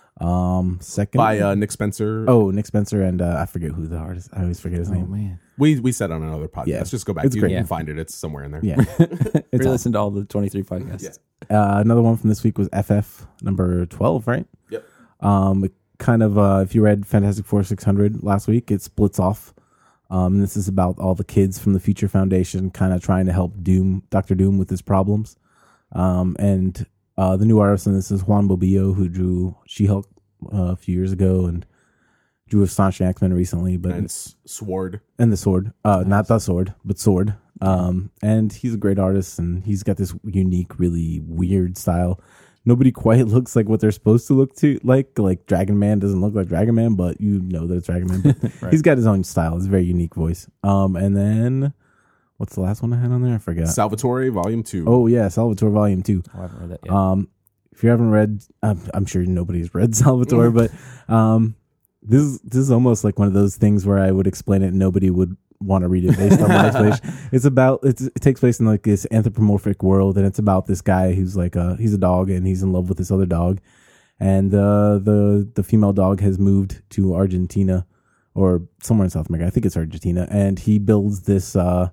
Um, second By uh, Nick Spencer. oh Nick Spencer and uh, I forget who the artist. I always forget his Oh name. man, we we said on another podcast. Yeah. Just go back. It's You great. can Yeah. find it. It's somewhere in there. Yeah, it's awesome. listen to all the twenty-three podcasts. Yeah. Uh, another one from this week was F F number twelve, right? Yep. Um, it kind of, uh, if you read Fantastic Four six hundred last week, it splits off. Um, this is about all the kids from the Future Foundation kind of trying to help Doom, Doctor Doom, with his problems. Um, and uh, the new artist in this is Juan Bobillo, who drew She-Hulk uh, a few years ago and drew Astonishing X-Men recently, but And S- Sword. and the sword, uh, not the sword, but sword. Um, and he's a great artist, and he's got this unique, really weird style. Nobody quite looks like what they're supposed to look to like. Like Dragon Man doesn't look like Dragon Man, but you know that it's Dragon Man. But Right. he's got his own style. It's a very unique voice. Um, and then what's the last one I had on there? I forgot. Salvatore, Volume Two. oh yeah, Salvatore Volume Two. Oh, I haven't read that yet. Um, if you haven't read, I'm, I'm sure nobody's read Salvatore, but um, this is this is almost like one of those things where I would explain it and nobody would want to read it based on my explanation. It's about it's, it takes place in like this anthropomorphic world, and it's about this guy who's like a he's a dog and he's in love with this other dog, and uh, the the female dog has moved to Argentina or somewhere in South America. I think it's Argentina, and he builds this. Uh,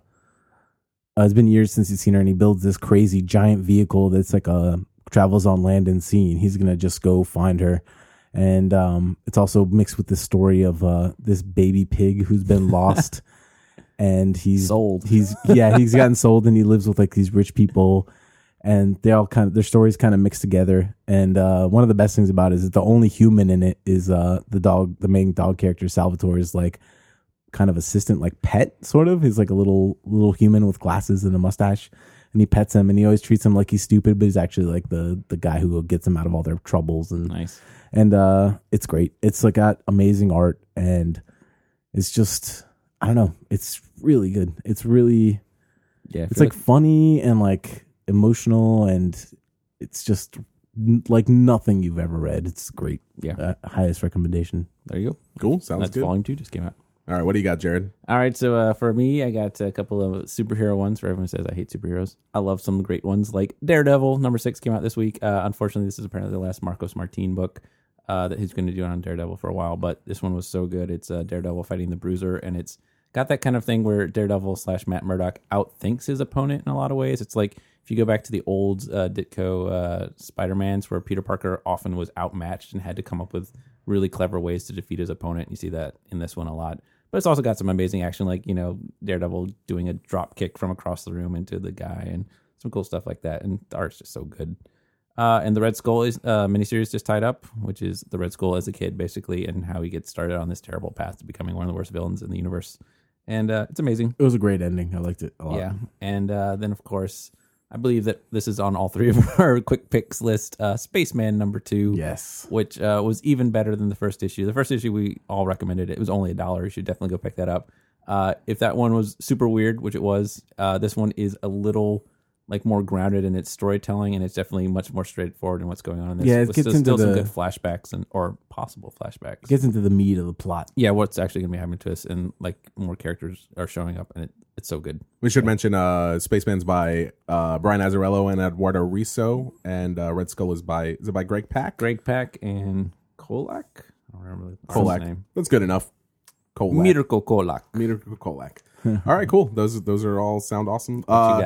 uh, it's been years since he's seen her, and he builds this crazy giant vehicle that's like a travels on land and sea. And he's gonna just go find her. And um, it's also mixed with the story of uh, this baby pig who's been lost, and he's Sold. He's yeah, he's gotten sold, and he lives with like these rich people, and they all kind of their stories kind of mixed together. And uh, one of the best things about it is that the only human in it is uh, the dog, the main dog character Salvatore is like kind of assistant, like pet sort of. He's like a little little human with glasses and a mustache. And he pets him, and he always treats him like he's stupid, but he's actually like the the guy who gets them out of all their troubles. And Nice. and uh, it's great. It's like got amazing art, and it's just I don't know. It's really good. It's really Yeah, I it's feel like funny and like emotional, and it's just n- like nothing you've ever read. It's great. Yeah. Uh, highest recommendation. there you go. Cool. Sounds That's good. volume two just came out. All right, what do you got, Jared? All right, so uh, for me, I got a couple of superhero ones. For everyone who says I hate superheroes, I love some great ones like Daredevil. Number six came out this week. Uh, unfortunately, this is apparently the last Marcos Martin book uh, that he's going to do on Daredevil for a while. But this one was so good. It's uh, Daredevil fighting the Bruiser, and it's got that kind of thing where Daredevil slash Matt Murdock outthinks his opponent in a lot of ways. It's like if you go back to the old uh, Ditko uh, Spider-Mans, where Peter Parker often was outmatched and had to come up with really clever ways to defeat his opponent. You see that in this one a lot. But it's also got some amazing action, like, you know, Daredevil doing a drop kick from across the room into the guy and some cool stuff like that. And the art's just so good. Uh, and the Red Skull is uh, miniseries just tied up, which is the Red Skull as a kid, basically, and how he gets started on this terrible path to becoming one of the worst villains in the universe. And uh, it's amazing. It was a great ending. I liked it a lot. Yeah. And uh, then, of course, I believe that this is on all three of our quick picks list. Uh, Spaceman number two. Yes. Which uh, was even better than the first issue. The first issue, we all recommended it. It was only a dollar. You should definitely go pick that up. Uh, if that one was super weird, which it was, uh, this one is a little like more grounded in its storytelling, and it's definitely much more straightforward in what's going on in this. Yeah, it With gets still, into still some the- good flashbacks and or possible flashbacks. It gets into the meat of the plot. yeah, what's actually going to be happening to us, and like more characters are showing up, and it, it's so good. We should mention uh, Spaceman's by uh, Brian Azzarello and Eduardo Riso, and uh, Red Skull is by is it by Greg Pak? Greg Pak and Kolak. I don't remember the Kolak. artist's name. That's good enough. Kolak. Mirko Kolak. Mirko Kolak. All right, cool. Those those are all sound awesome. What Uh, you got?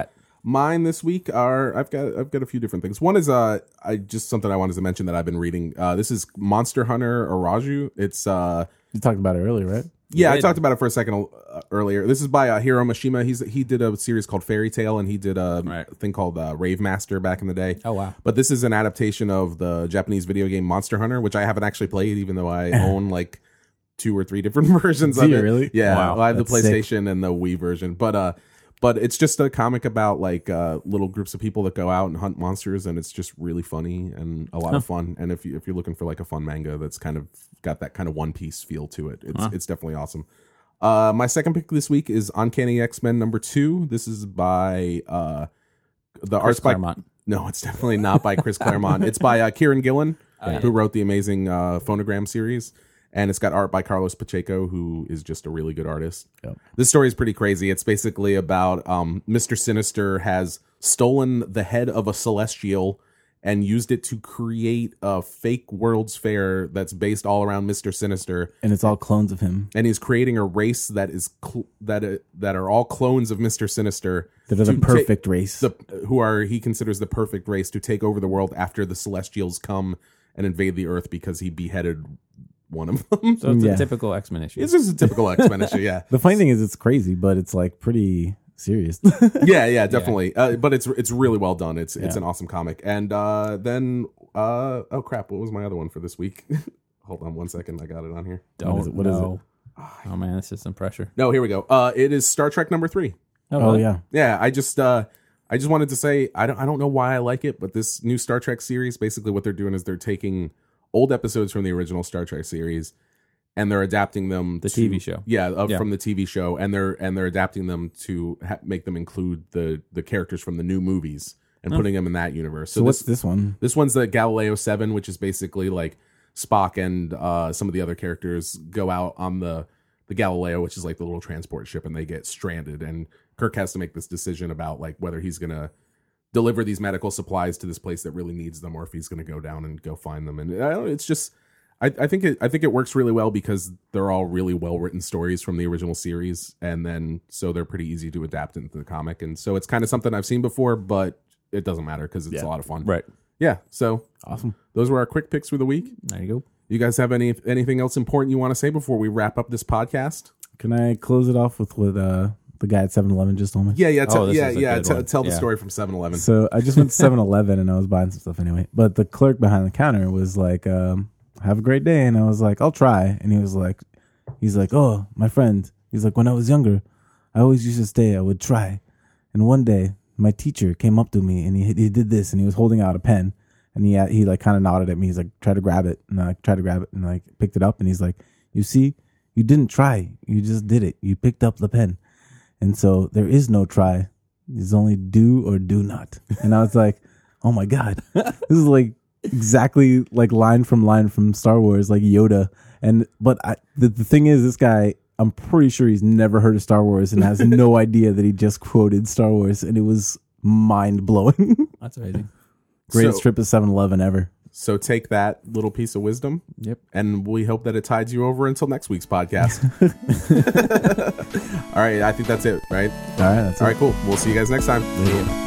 Mine this week are I've got I've got a few different things. One is uh I just something I wanted to mention that I've been reading. Uh, this is Monster Hunter Araju. It's uh You talked about it earlier, right? yeah, I did. talked about it for a second uh, earlier. This is by uh, Hiro Mishima. He's he did a series called Fairy Tail, and he did a Right. thing called uh, Rave Master back in the day. Oh, wow. But this is an adaptation of the Japanese video game Monster Hunter, which I haven't actually played, even though I own like two or three different versions Do of you it. really? Yeah, Wow, well, I have the that's sick. PlayStation and the Wii version, but uh, but it's just a comic about like uh, little groups of people that go out and hunt monsters, and it's just really funny and a lot of fun. And if you if you're looking for like a fun manga that's kind of got that kind of One Piece feel to it, it's Huh. it's definitely awesome. Uh, my second pick this week is Uncanny X-Men number two. This is by uh, the Chris art's by Claremont. no, it's definitely not by Chris Claremont. It's by uh, Kieran Gillen, yeah. who wrote the amazing uh, Phonogram series. And it's got art by Carlos Pacheco, who is just a really good artist. Yep. This story is pretty crazy. It's basically about um, Mister Sinister has stolen the head of a Celestial and used it to create a fake World's Fair that's based all around Mister Sinister. And it's all clones of him. And he's creating a race that is cl- that uh, that are all clones of Mister Sinister. That are the to ta- perfect race. the who are he considers the perfect race to take over the world after the Celestials come and invade the Earth because he beheaded one of them. So it's Yeah. a typical X-Men issue. It's just a typical X-Men issue, yeah. The funny thing is, it's crazy, but it's like pretty serious. Yeah, yeah, definitely. Uh, but it's it's really well done. It's it's Yeah. an awesome comic. And uh, then uh, oh crap, what was my other one for this week? Hold on one second, I got it on here. Don't What is it? What is it? know. Oh man, this is some pressure. No, here we go. Uh, it is Star Trek number three. Oh really? yeah, Yeah, I just uh, I just wanted to say I don't I don't know why I like it, but this new Star Trek series, basically what they're doing is they're taking old episodes from the original Star Trek series and they're adapting them The to, T V show. yeah, uh, Yeah. from the T V show, and they're and they're adapting them to ha- make them include the the characters from the new movies and putting them in that universe. So, what's this one? This one's the Galileo seven, which is basically like Spock and uh, some of the other characters go out on the the Galileo, which is like the little transport ship, and they get stranded. And Kirk has to make this decision about like whether he's gonna deliver these medical supplies to this place that really needs them, or if he's gonna go down and go find them. And I don't know, it's just. I, I think it. I think it works really well because they're all really well written stories from the original series, and then so they're pretty easy to adapt into the comic, and so it's kind of something I've seen before, but it doesn't matter because it's Yeah. a lot of fun. Right. Yeah. So Awesome. those were our quick picks for the week. There you go. You guys have any anything else important you want to say before we wrap up this podcast? Can I close it off with what uh, the guy at seven eleven just told me? Yeah, yeah, Oh, tell, this yeah, is a yeah. good T- one. tell the Yeah. story from seven eleven. So I just went to seven eleven and I was buying some stuff anyway. But the clerk behind the counter was like, um, have a great day. And I was like, I'll try. And he was like, he's like, oh, my friend. He's like, when I was younger, I always used to say I would try. And one day my teacher came up to me and he he did this and he was holding out a pen. And he he like kind of nodded at me. He's like, try to grab it. And I tried to grab it and like picked it up. And he's like, you see, you didn't try. You just did it. You picked up the pen. And so there is no try. There's only do or do not. And I was like, oh my God, this is like exactly like line from line from Star Wars, like Yoda. And but I, the, the thing is, this guy, I'm pretty sure he's never heard of Star Wars and has no idea that he just quoted Star Wars. And it was mind blowing. That's amazing. Greatest So- trip to seven eleven ever. So take that little piece of wisdom, Yep. and we hope that it tides you over until next week's podcast. All right, I think that's it, right? All right. That's All it. right, cool. We'll see you guys next time. Later.